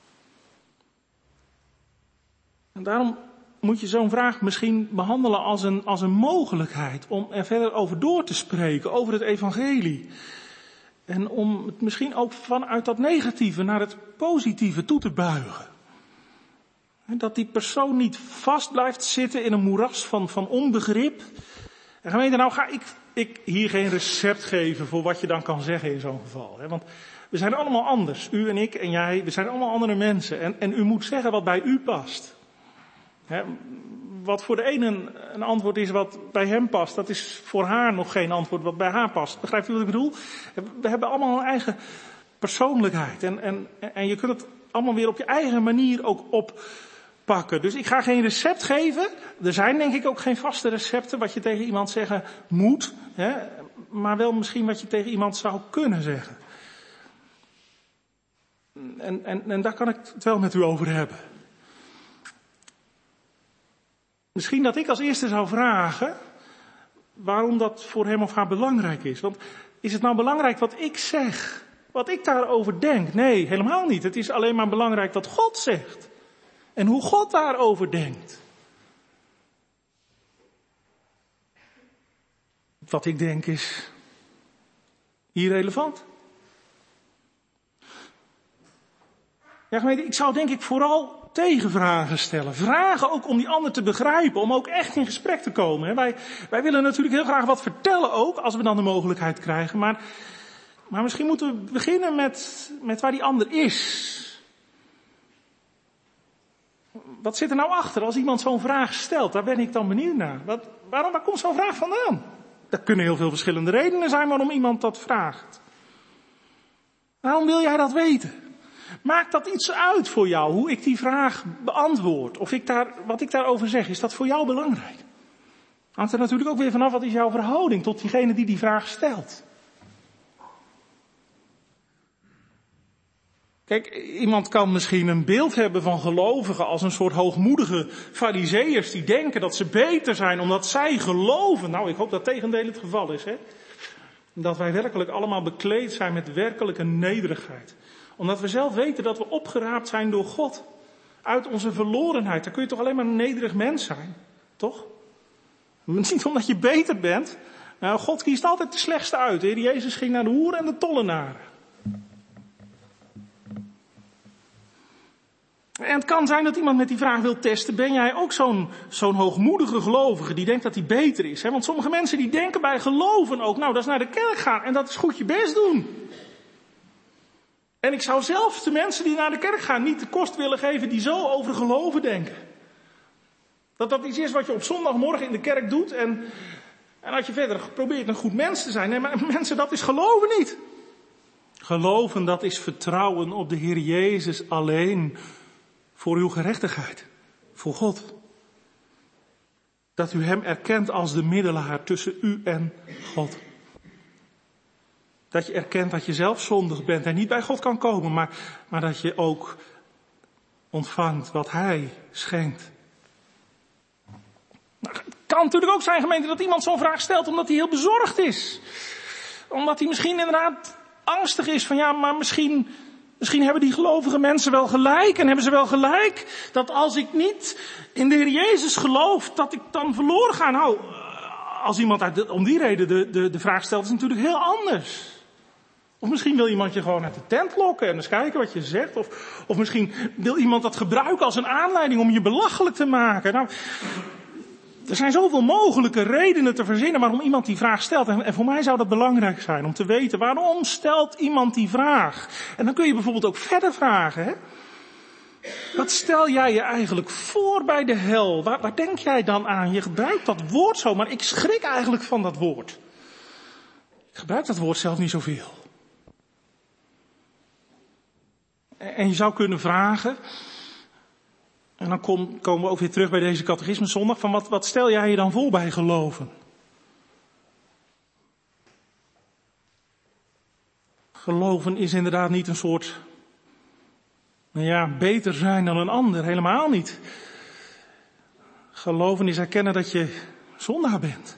En daarom moet je zo'n vraag misschien behandelen als een mogelijkheid om er verder over door te spreken, over het evangelie. En om het misschien ook vanuit dat negatieve naar het positieve toe te buigen. En dat die persoon niet vast blijft zitten in een moeras van onbegrip. En gemeente, nou ga ik hier geen recept geven voor wat je dan kan zeggen in zo'n geval. Hè? Want we zijn allemaal anders. U en ik en jij, we zijn allemaal andere mensen. En u moet zeggen wat bij u past. Hè? Wat voor de ene een antwoord is wat bij hem past, dat is voor haar nog geen antwoord wat bij haar past. Begrijpt u wat ik bedoel? We hebben allemaal een eigen persoonlijkheid. En je kunt het allemaal weer op je eigen manier ook oppakken. Dus ik ga geen recept geven. Er zijn denk ik ook geen vaste recepten wat je tegen iemand zeggen moet. Hè? Maar wel misschien wat je tegen iemand zou kunnen zeggen. En daar kan ik het wel met u over hebben. Misschien dat ik als eerste zou vragen waarom dat voor hem of haar belangrijk is. Want is het nou belangrijk wat ik zeg? Wat ik daarover denk? Nee, helemaal niet. Het is alleen maar belangrijk wat God zegt. En hoe God daarover denkt. Wat ik denk is irrelevant. Ja, gemeente, ik zou denk ik vooral tegenvragen stellen. Vragen ook om die ander te begrijpen, om ook echt in gesprek te komen. Wij willen natuurlijk heel graag wat vertellen ook, als we dan de mogelijkheid krijgen. Maar misschien moeten we beginnen met waar die ander is. Wat zit er nou achter als iemand zo'n vraag stelt? Daar ben ik dan benieuwd naar. Waar komt zo'n vraag vandaan? Er kunnen heel veel verschillende redenen zijn waarom iemand dat vraagt. Waarom wil jij dat weten? Maakt dat iets uit voor jou, hoe ik die vraag beantwoord? Of wat ik daarover zeg, is dat voor jou belangrijk? Hangt er natuurlijk ook weer vanaf, wat is jouw verhouding tot diegene die vraag stelt? Kijk, iemand kan misschien een beeld hebben van gelovigen als een soort hoogmoedige farizeeërs die denken dat ze beter zijn omdat zij geloven. Nou, ik hoop dat tegendeel het geval is, hè? Dat wij werkelijk allemaal bekleed zijn met werkelijke nederigheid. Omdat we zelf weten dat we opgeraapt zijn door God. Uit onze verlorenheid. Dan kun je toch alleen maar een nederig mens zijn. Toch? Niet omdat je beter bent. Nou, God kiest altijd de slechtste uit. Heer Jezus ging naar de hoeren en de tollenaren. En het kan zijn dat iemand met die vraag wil testen. Ben jij ook zo'n hoogmoedige gelovige die denkt dat hij beter is? Hè? Want sommige mensen die denken bij geloven ook. Nou, dat is naar de kerk gaan en dat is goed je best doen. En ik zou zelf de mensen die naar de kerk gaan niet de kost willen geven die zo over geloven denken. Dat iets is wat je op zondagmorgen in de kerk doet en als je verder probeert een goed mens te zijn. Nee, maar mensen, dat is geloven niet. Geloven, dat is vertrouwen op de Heer Jezus alleen voor uw gerechtigheid. Voor God. Dat u hem erkent als de middelaar tussen u en God. Dat je erkent dat je zelf zondig bent en niet bij God kan komen, maar dat je ook ontvangt wat hij schenkt. Nou, het kan natuurlijk ook zijn, gemeente, dat iemand zo'n vraag stelt omdat hij heel bezorgd is. Omdat hij misschien inderdaad angstig is van ja, maar misschien hebben die gelovige mensen wel gelijk en hebben ze wel gelijk dat als ik niet in de Heer Jezus geloof, dat ik dan verloren ga. Nou, als iemand om die reden de vraag stelt, is het natuurlijk heel anders. Of misschien wil iemand je gewoon uit de tent lokken en eens kijken wat je zegt. Of misschien wil iemand dat gebruiken als een aanleiding om je belachelijk te maken. Nou, er zijn zoveel mogelijke redenen te verzinnen waarom iemand die vraag stelt. En voor mij zou dat belangrijk zijn om te weten waarom stelt iemand die vraag. En dan kun je bijvoorbeeld ook verder vragen. Hè? Wat stel jij je eigenlijk voor bij de hel? Waar denk jij dan aan? Je gebruikt dat woord zo, maar ik schrik eigenlijk van dat woord. Ik gebruik dat woord zelf niet zoveel. En je zou kunnen vragen, en dan komen we ook weer terug bij deze catechismeszondag, van wat stel jij je dan voor bij geloven? Geloven is inderdaad niet een soort, beter zijn dan een ander, helemaal niet. Geloven is erkennen dat je zondaar bent.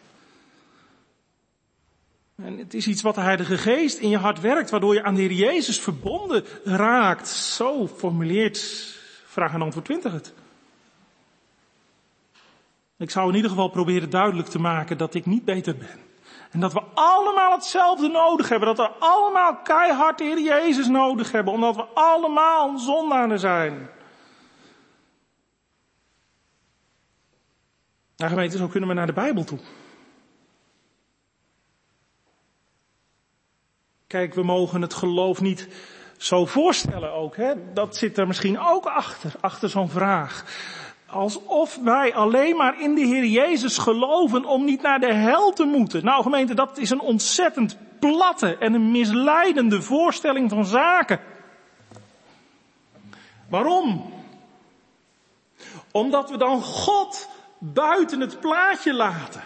En het is iets wat de Heilige Geest in je hart werkt, waardoor je aan de Heer Jezus verbonden raakt. Zo formuleert vraag en antwoord 20 het. Ik zou in ieder geval proberen duidelijk te maken dat ik niet beter ben. En dat we allemaal hetzelfde nodig hebben. Dat we allemaal keihard de Heer Jezus nodig hebben. Omdat we allemaal zondaren zijn. Nou gemeente, zo kunnen we naar de Bijbel toe. Kijk, we mogen het geloof niet zo voorstellen ook. Hè? Dat zit er misschien ook achter zo'n vraag. Alsof wij alleen maar in de Heer Jezus geloven om niet naar de hel te moeten. Nou gemeente, dat is een ontzettend platte en een misleidende voorstelling van zaken. Waarom? Omdat we dan God buiten het plaatje laten.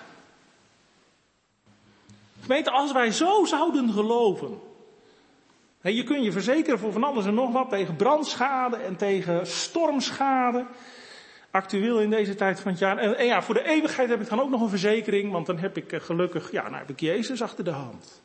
Gemeente, als wij zo zouden geloven. Je kunt je verzekeren voor van alles en nog wat. Tegen brandschade en tegen stormschade. Actueel in deze tijd van het jaar. En ja, voor de eeuwigheid heb ik dan ook nog een verzekering. Want dan heb ik gelukkig, ja, nou heb ik Jezus achter de hand.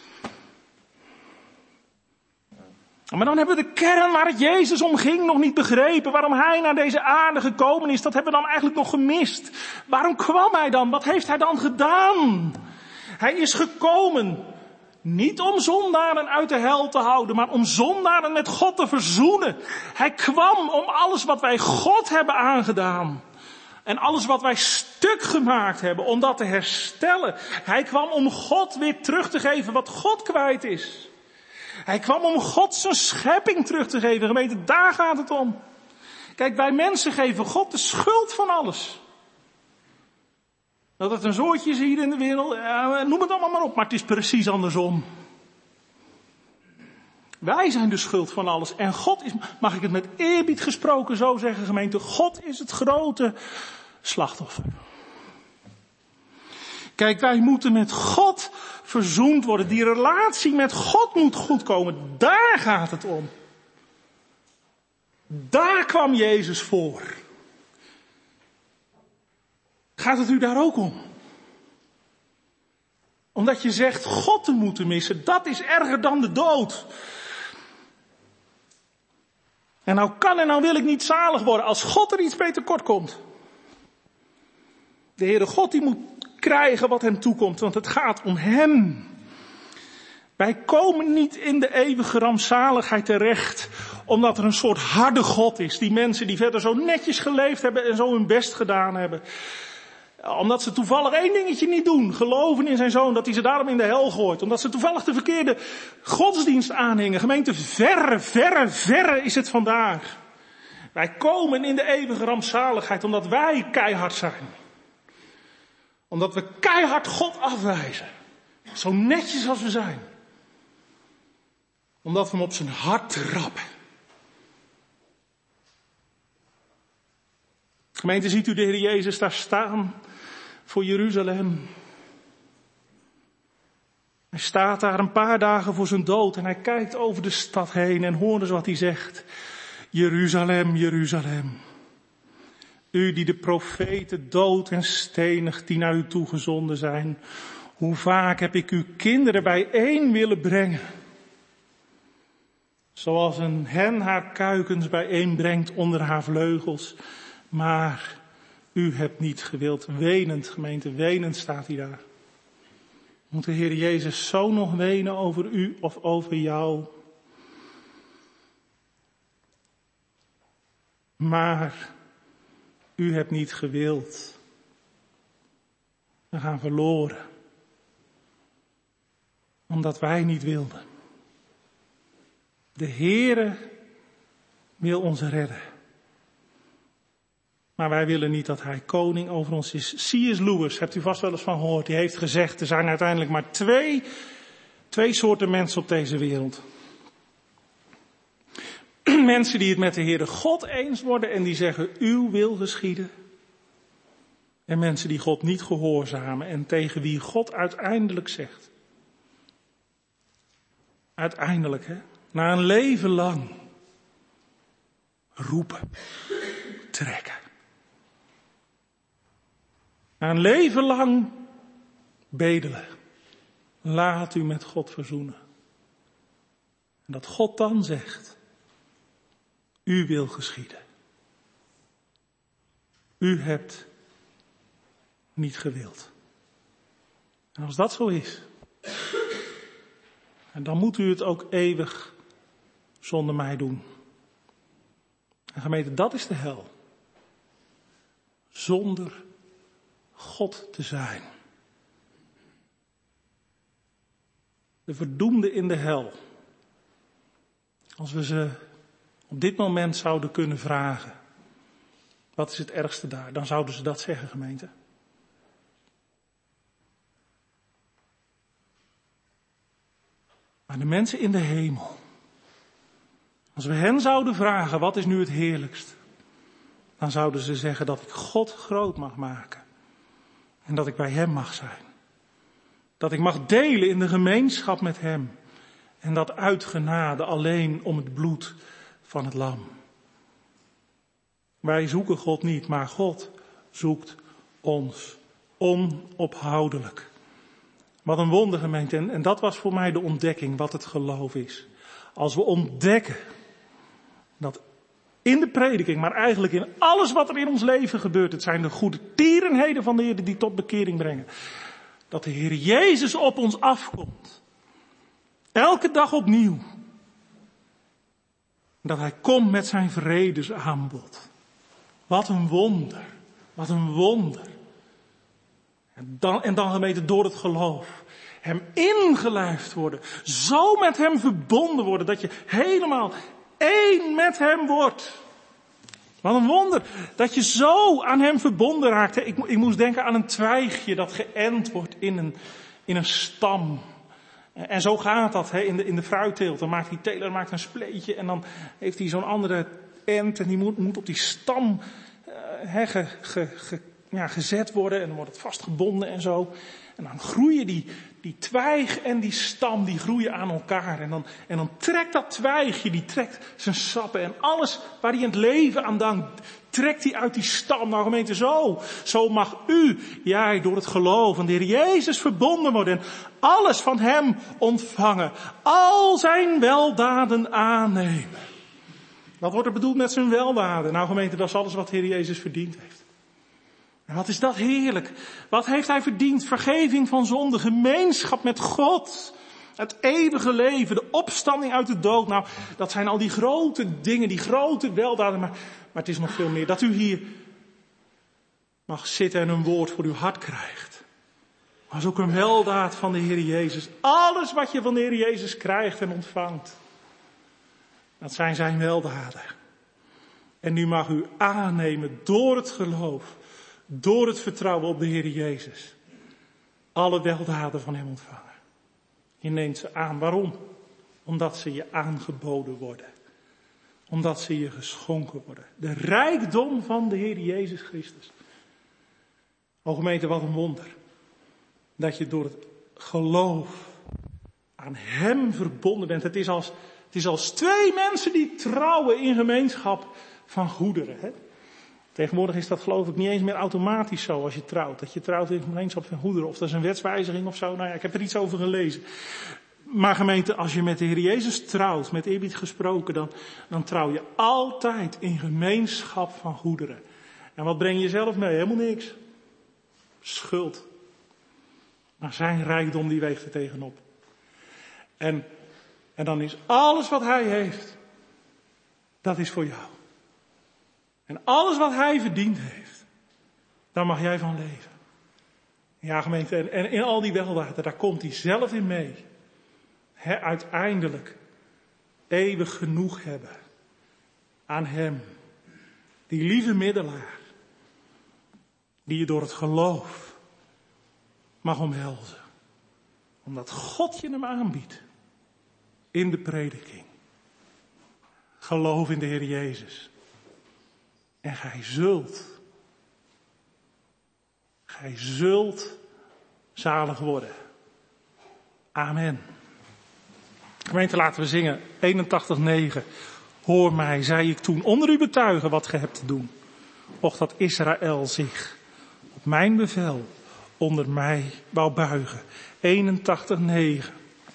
Maar dan hebben we de kern waar het Jezus om ging nog niet begrepen. Waarom hij naar deze aarde gekomen is, dat hebben we dan eigenlijk nog gemist. Waarom kwam hij dan? Wat heeft hij dan gedaan? Hij is gekomen, niet om zondaren uit de hel te houden, maar om zondaren met God te verzoenen. Hij kwam om alles wat wij God hebben aangedaan. En alles wat wij stuk gemaakt hebben, om dat te herstellen. Hij kwam om God weer terug te geven wat God kwijt is. Hij kwam om God zijn schepping terug te geven. Gemeente, daar gaat het om. Kijk, wij mensen geven God de schuld van alles. Dat het een zoortje is hier in de wereld, noem het allemaal maar op, maar het is precies andersom. Wij zijn de schuld van alles. En God is, mag ik het met eerbied gesproken zo zeggen gemeente, God is het grote slachtoffer. Kijk, wij moeten met God verzoend worden. Die relatie met God moet goed komen. Daar gaat het om. Daar kwam Jezus voor. Gaat het u daar ook om? Omdat je zegt God te moeten missen, dat is erger dan de dood. En nou kan en nou wil ik niet zalig worden als God er iets mee tekort komt. De Heere God die moet krijgen wat hem toekomt, want het gaat om hem. Wij komen niet in de eeuwige rampzaligheid terecht, omdat er een soort harde God is. Die mensen die verder zo netjes geleefd hebben en zo hun best gedaan hebben. Omdat ze toevallig één dingetje niet doen. Geloven in zijn zoon, dat hij ze daarom in de hel gooit. Omdat ze toevallig de verkeerde godsdienst aanhingen. Gemeente, verre is het vandaar. Wij komen in de eeuwige rampzaligheid omdat wij keihard zijn. Omdat we keihard God afwijzen. Zo netjes als we zijn. Omdat we hem op zijn hart trappen. Gemeente, ziet u de Heer Jezus daar staan voor Jeruzalem. Hij staat daar een paar dagen voor zijn dood en hij kijkt over de stad heen en hoort eens wat hij zegt. Jeruzalem, Jeruzalem. U die de profeten dood en stenigt die naar u toegezonden zijn. Hoe vaak heb ik uw kinderen bijeen willen brengen. Zoals een hen haar kuikens bijeenbrengt onder haar vleugels. Maar u hebt niet gewild. Wenend, gemeente, wenend staat hij daar. Moet de Heer Jezus zo nog wenen over u of over jou? Maar u hebt niet gewild. We gaan verloren. Omdat wij niet wilden. De Heere wil ons redden. Maar wij willen niet dat hij koning over ons is. C.S. Lewis, hebt u vast wel eens van gehoord. Die heeft gezegd, er zijn uiteindelijk maar twee soorten mensen op deze wereld. Mensen die het met de Heere God eens worden en die zeggen, uw wil geschieden. En mensen die God niet gehoorzamen en tegen wie God uiteindelijk zegt. Uiteindelijk, hè. Na een leven lang. Roepen. Trekken. een leven lang bedelen. Laat u met God verzoenen. En dat God dan zegt, u wil geschieden. U hebt niet gewild. En als dat zo is, en dan moet u het ook eeuwig zonder mij doen. En gemeente, dat is de hel. Zonder God te zijn. De verdoemden in de hel. Als we ze op dit moment zouden kunnen vragen. Wat is het ergste daar? Dan zouden ze dat zeggen, gemeente. Maar de mensen in de hemel. Als we hen zouden vragen, wat is nu het heerlijkst? Dan zouden ze zeggen dat ik God groot mag maken. En dat ik bij hem mag zijn. Dat ik mag delen in de gemeenschap met hem. En dat uit genade alleen om het bloed van het lam. Wij zoeken God niet, maar God zoekt ons onophoudelijk. Wat een wonder, gemeente. En dat was voor mij de ontdekking wat het geloof is. Als we ontdekken dat in de prediking, maar eigenlijk in alles wat er in ons leven gebeurt, het zijn de goede tierenheden van de Heer die tot bekering brengen. Dat de Heer Jezus op ons afkomt. Elke dag opnieuw. Dat Hij komt met zijn vredesaanbod. Wat een wonder. Wat een wonder. En dan gemeente door het geloof. Hem ingelijfd worden. Zo met hem verbonden worden. Dat je helemaal één met hem wordt. Wat een wonder. Dat je zo aan hem verbonden raakt. Ik moest denken aan een twijgje dat geënt wordt in een stam. En zo gaat dat in de fruitteelt. Dan maakt die teler een spleetje en dan heeft hij zo'n andere ent en die moet op die stam gezet worden en dan wordt het vastgebonden en zo. En dan groeien die twijg en die stam, die groeien aan elkaar. En dan trekt dat twijgje, die trekt zijn sappen en alles waar hij in het leven aan dankt, trekt hij uit die stam. Nou gemeente, zo mag jij door het geloof aan de Heer Jezus verbonden worden. En alles van hem ontvangen. Al zijn weldaden aannemen. Wat wordt er bedoeld met zijn weldaden? Nou gemeente, dat is alles wat de Heer Jezus verdiend heeft. En wat is dat heerlijk. Wat heeft hij verdiend? Vergeving van zonde, gemeenschap met God. Het eeuwige leven, de opstanding uit de dood. Nou, dat zijn al die grote dingen, die grote weldaden. Maar het is nog veel meer. Dat u hier mag zitten en een woord voor uw hart krijgt. Maar is ook een weldaad van de Heer Jezus. Alles wat je van de Heer Jezus krijgt en ontvangt. Dat zijn zijn weldaden. En nu mag u aannemen door het geloof. Door het vertrouwen op de Heer Jezus. Alle weldaden van hem ontvangen. Je neemt ze aan. Waarom? Omdat ze je aangeboden worden. Omdat ze je geschonken worden. De rijkdom van de Heer Jezus Christus. O gemeente, wat een wonder. Dat je door het geloof aan hem verbonden bent. Het is als twee mensen die trouwen in gemeenschap van goederen. Hè? Tegenwoordig is dat geloof ik niet eens meer automatisch zo als je trouwt. Dat je trouwt in gemeenschap van goederen. Of dat is een wetswijziging of zo. Nou ja, ik heb er iets over gelezen. Maar gemeente, als je met de Heer Jezus trouwt, met eerbied gesproken, dan trouw je altijd in gemeenschap van goederen. En wat breng je zelf mee? Helemaal niks. Schuld. Maar zijn rijkdom die weegt er tegenop. En dan is alles wat hij heeft, dat is voor jou. En alles wat hij verdiend heeft, daar mag jij van leven. Ja gemeente, en in al die weldaden, daar komt hij zelf in mee. Uiteindelijk eeuwig genoeg hebben aan hem. Die lieve middelaar, die je door het geloof mag omhelzen. Omdat God je hem aanbiedt in de prediking. Geloof in de Heer Jezus. En gij zult zalig worden. Amen. Gemeente, laten we zingen 81:9. Hoor mij, zei ik toen, onder u betuigen wat ge hebt te doen. Och dat Israël zich op op mijn bevel onder mij wou buigen. 81:9.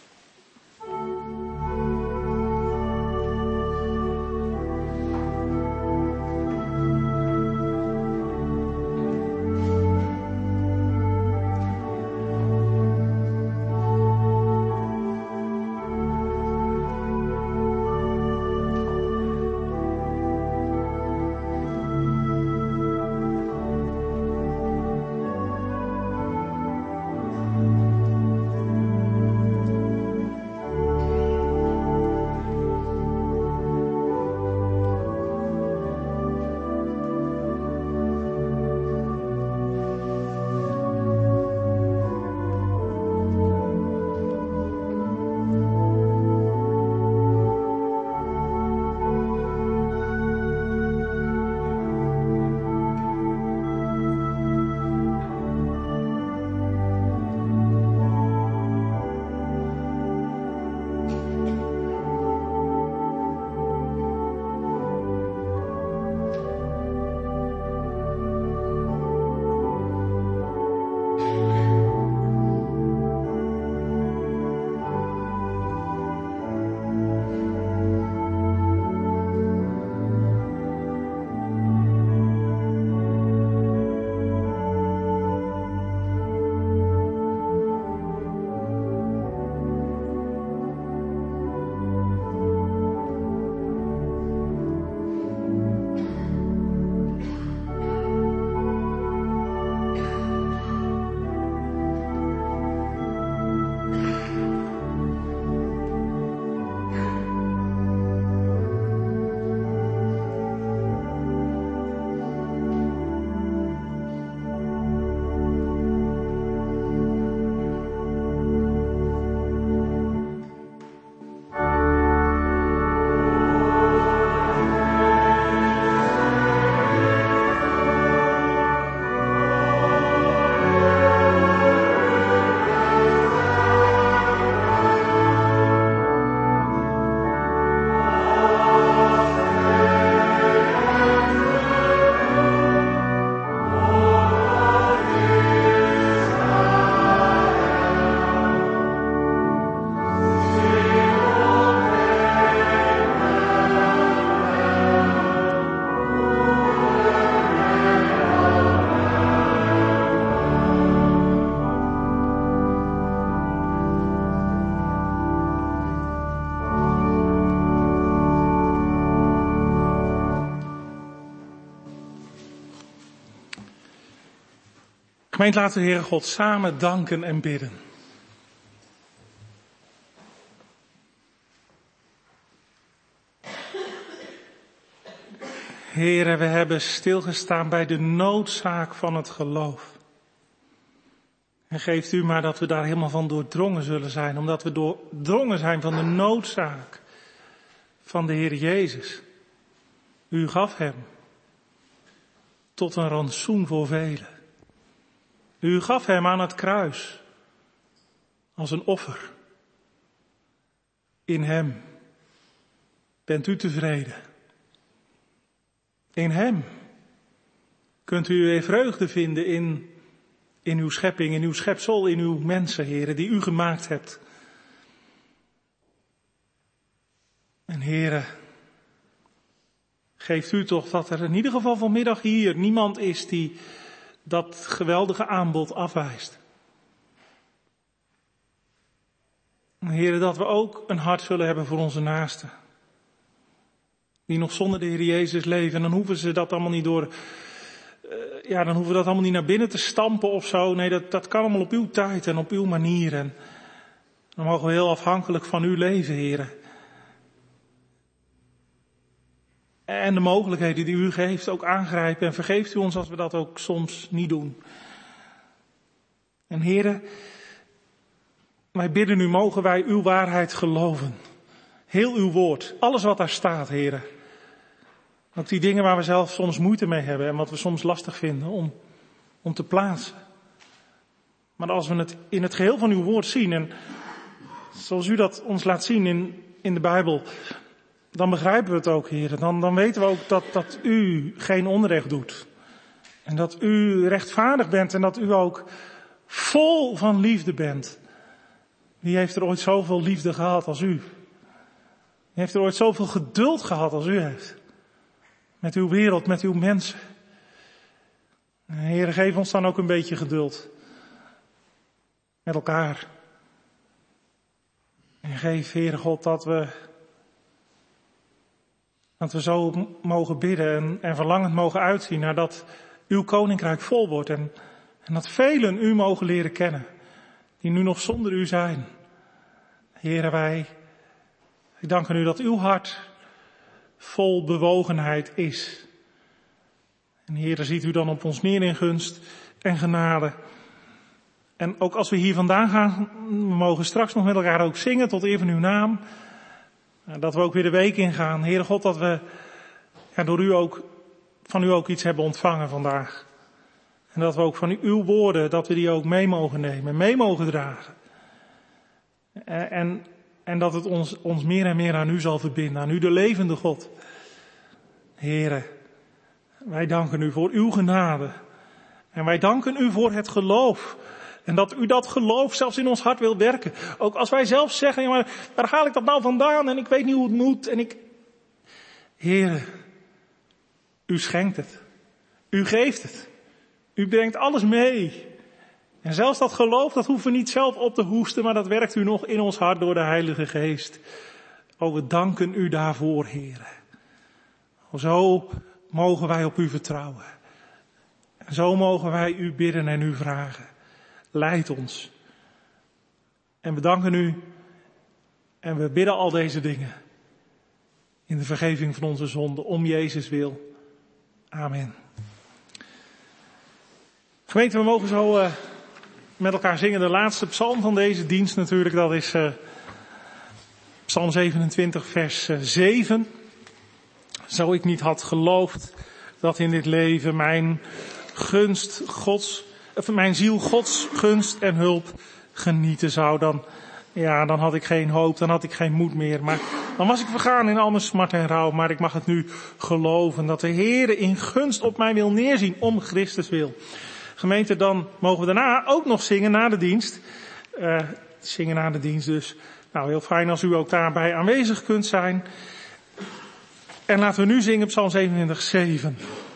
Gemeente, laten we de Heere God samen danken en bidden. Heere, we hebben stilgestaan bij de noodzaak van het geloof. En geeft u maar dat we daar helemaal van doordrongen zullen zijn, omdat we doordrongen zijn van de noodzaak van de Heer Jezus. U gaf hem tot een rantsoen voor velen. U gaf hem aan het kruis als een offer. In hem bent u tevreden. In hem kunt u weer vreugde vinden in uw schepping, in uw schepsel, in uw mensen, Heere, die u gemaakt hebt. En Heere, geeft u toch dat er in ieder geval vanmiddag hier niemand is die dat geweldige aanbod afwijst. Heere, dat we ook een hart zullen hebben voor onze naasten. Die nog zonder de Heer Jezus leven. En dan hoeven ze dat allemaal niet dan hoeven we dat allemaal niet naar binnen te stampen of zo. Nee, dat kan allemaal op uw tijd en op uw manier. En dan mogen we heel afhankelijk van u leven, Heere. En de mogelijkheden die u geeft ook aangrijpen. En vergeeft u ons als we dat ook soms niet doen. En Heere, wij bidden u, mogen wij uw waarheid geloven. Heel uw woord. Alles wat daar staat, Heere. Ook die dingen waar we zelf soms moeite mee hebben en wat we soms lastig vinden om te plaatsen. Maar als we het in het geheel van uw woord zien en zoals u dat ons laat zien in de Bijbel, dan begrijpen we het ook, Heere. Dan weten we ook dat u geen onrecht doet. En dat u rechtvaardig bent en dat u ook vol van liefde bent. Wie heeft er ooit zoveel liefde gehad als u? Wie heeft er ooit zoveel geduld gehad als u heeft? Met uw wereld, met uw mensen. Heere, geef ons dan ook een beetje geduld. Met elkaar. En geef, Heere God, dat we zo mogen bidden en verlangend mogen uitzien naar dat uw koninkrijk vol wordt. En dat velen u mogen leren kennen, die nu nog zonder u zijn. Heere, wij danken u dat uw hart vol bewogenheid is. En Heere, ziet u dan op ons neer in gunst en genade. En ook als we hier vandaan gaan, we mogen straks nog met elkaar ook zingen tot eer van uw naam. Dat we ook weer de week ingaan. Heere God, dat we door u ook, van u ook iets hebben ontvangen vandaag. En dat we ook van uw woorden, dat we die ook mee mogen nemen, mee mogen dragen. En dat het ons meer en meer aan u zal verbinden, aan u de levende God. Heere, wij danken u voor uw genade. En wij danken u voor het geloof. En dat u dat geloof zelfs in ons hart wil werken. Ook als wij zelf zeggen, ja, maar waar haal ik dat nou vandaan? En ik weet niet hoe het moet. Heere, u schenkt het. U geeft het. U brengt alles mee. En zelfs dat geloof, dat hoeven we niet zelf op te hoesten, maar dat werkt u nog in ons hart door de Heilige Geest. O, we danken u daarvoor, Heere. Zo mogen wij op u vertrouwen. En zo mogen wij u bidden en u vragen. Leid ons. En we danken u. En we bidden al deze dingen. In de vergeving van onze zonden. Om Jezus wil. Amen. Gemeente, we mogen zo met elkaar zingen. De laatste psalm van deze dienst natuurlijk. Dat is psalm 27 vers 7. Zo ik niet had geloofd dat in dit leven mijn ziel Gods gunst en hulp genieten zou, dan had ik geen hoop, dan had ik geen moed meer. Maar dan was ik vergaan in al mijn smart en rouw. Maar ik mag het nu geloven dat de Heere in gunst op mij wil neerzien om Christus wil. Gemeente, dan mogen we daarna ook nog zingen na de dienst. Zingen na de dienst dus. Nou, heel fijn als u ook daarbij aanwezig kunt zijn. En laten we nu zingen Psalm 27, 7.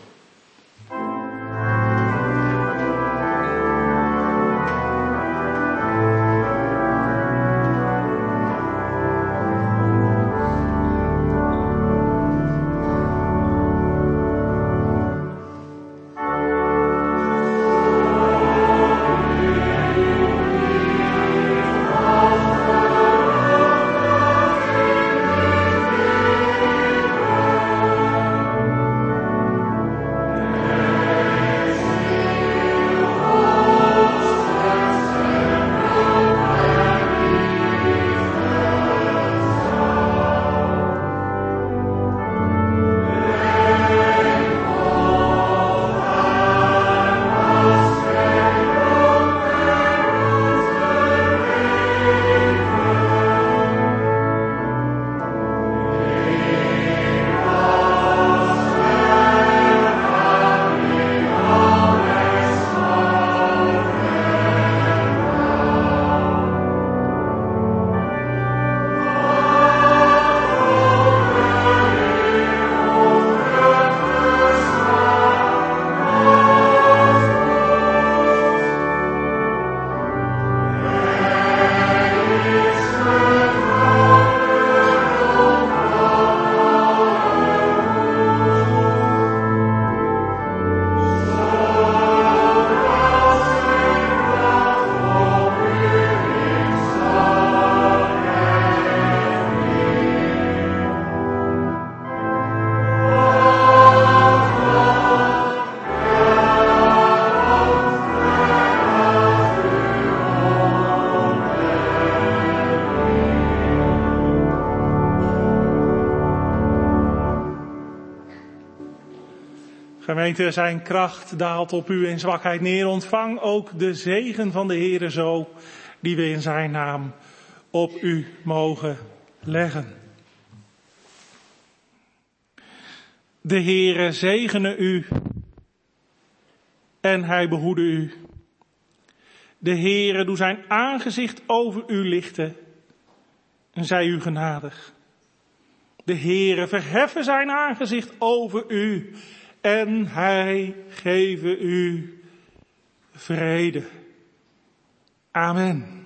Gemeente, zijn kracht daalt op u in zwakheid neer. Ontvang ook de zegen van de Heere zo, die we in zijn naam op u mogen leggen. De Heere zegene u en hij behoede u. De Heere doe zijn aangezicht over u lichten en zij u genadig. De Heere verheffen zijn aangezicht over u en hij geven u vrede. Amen.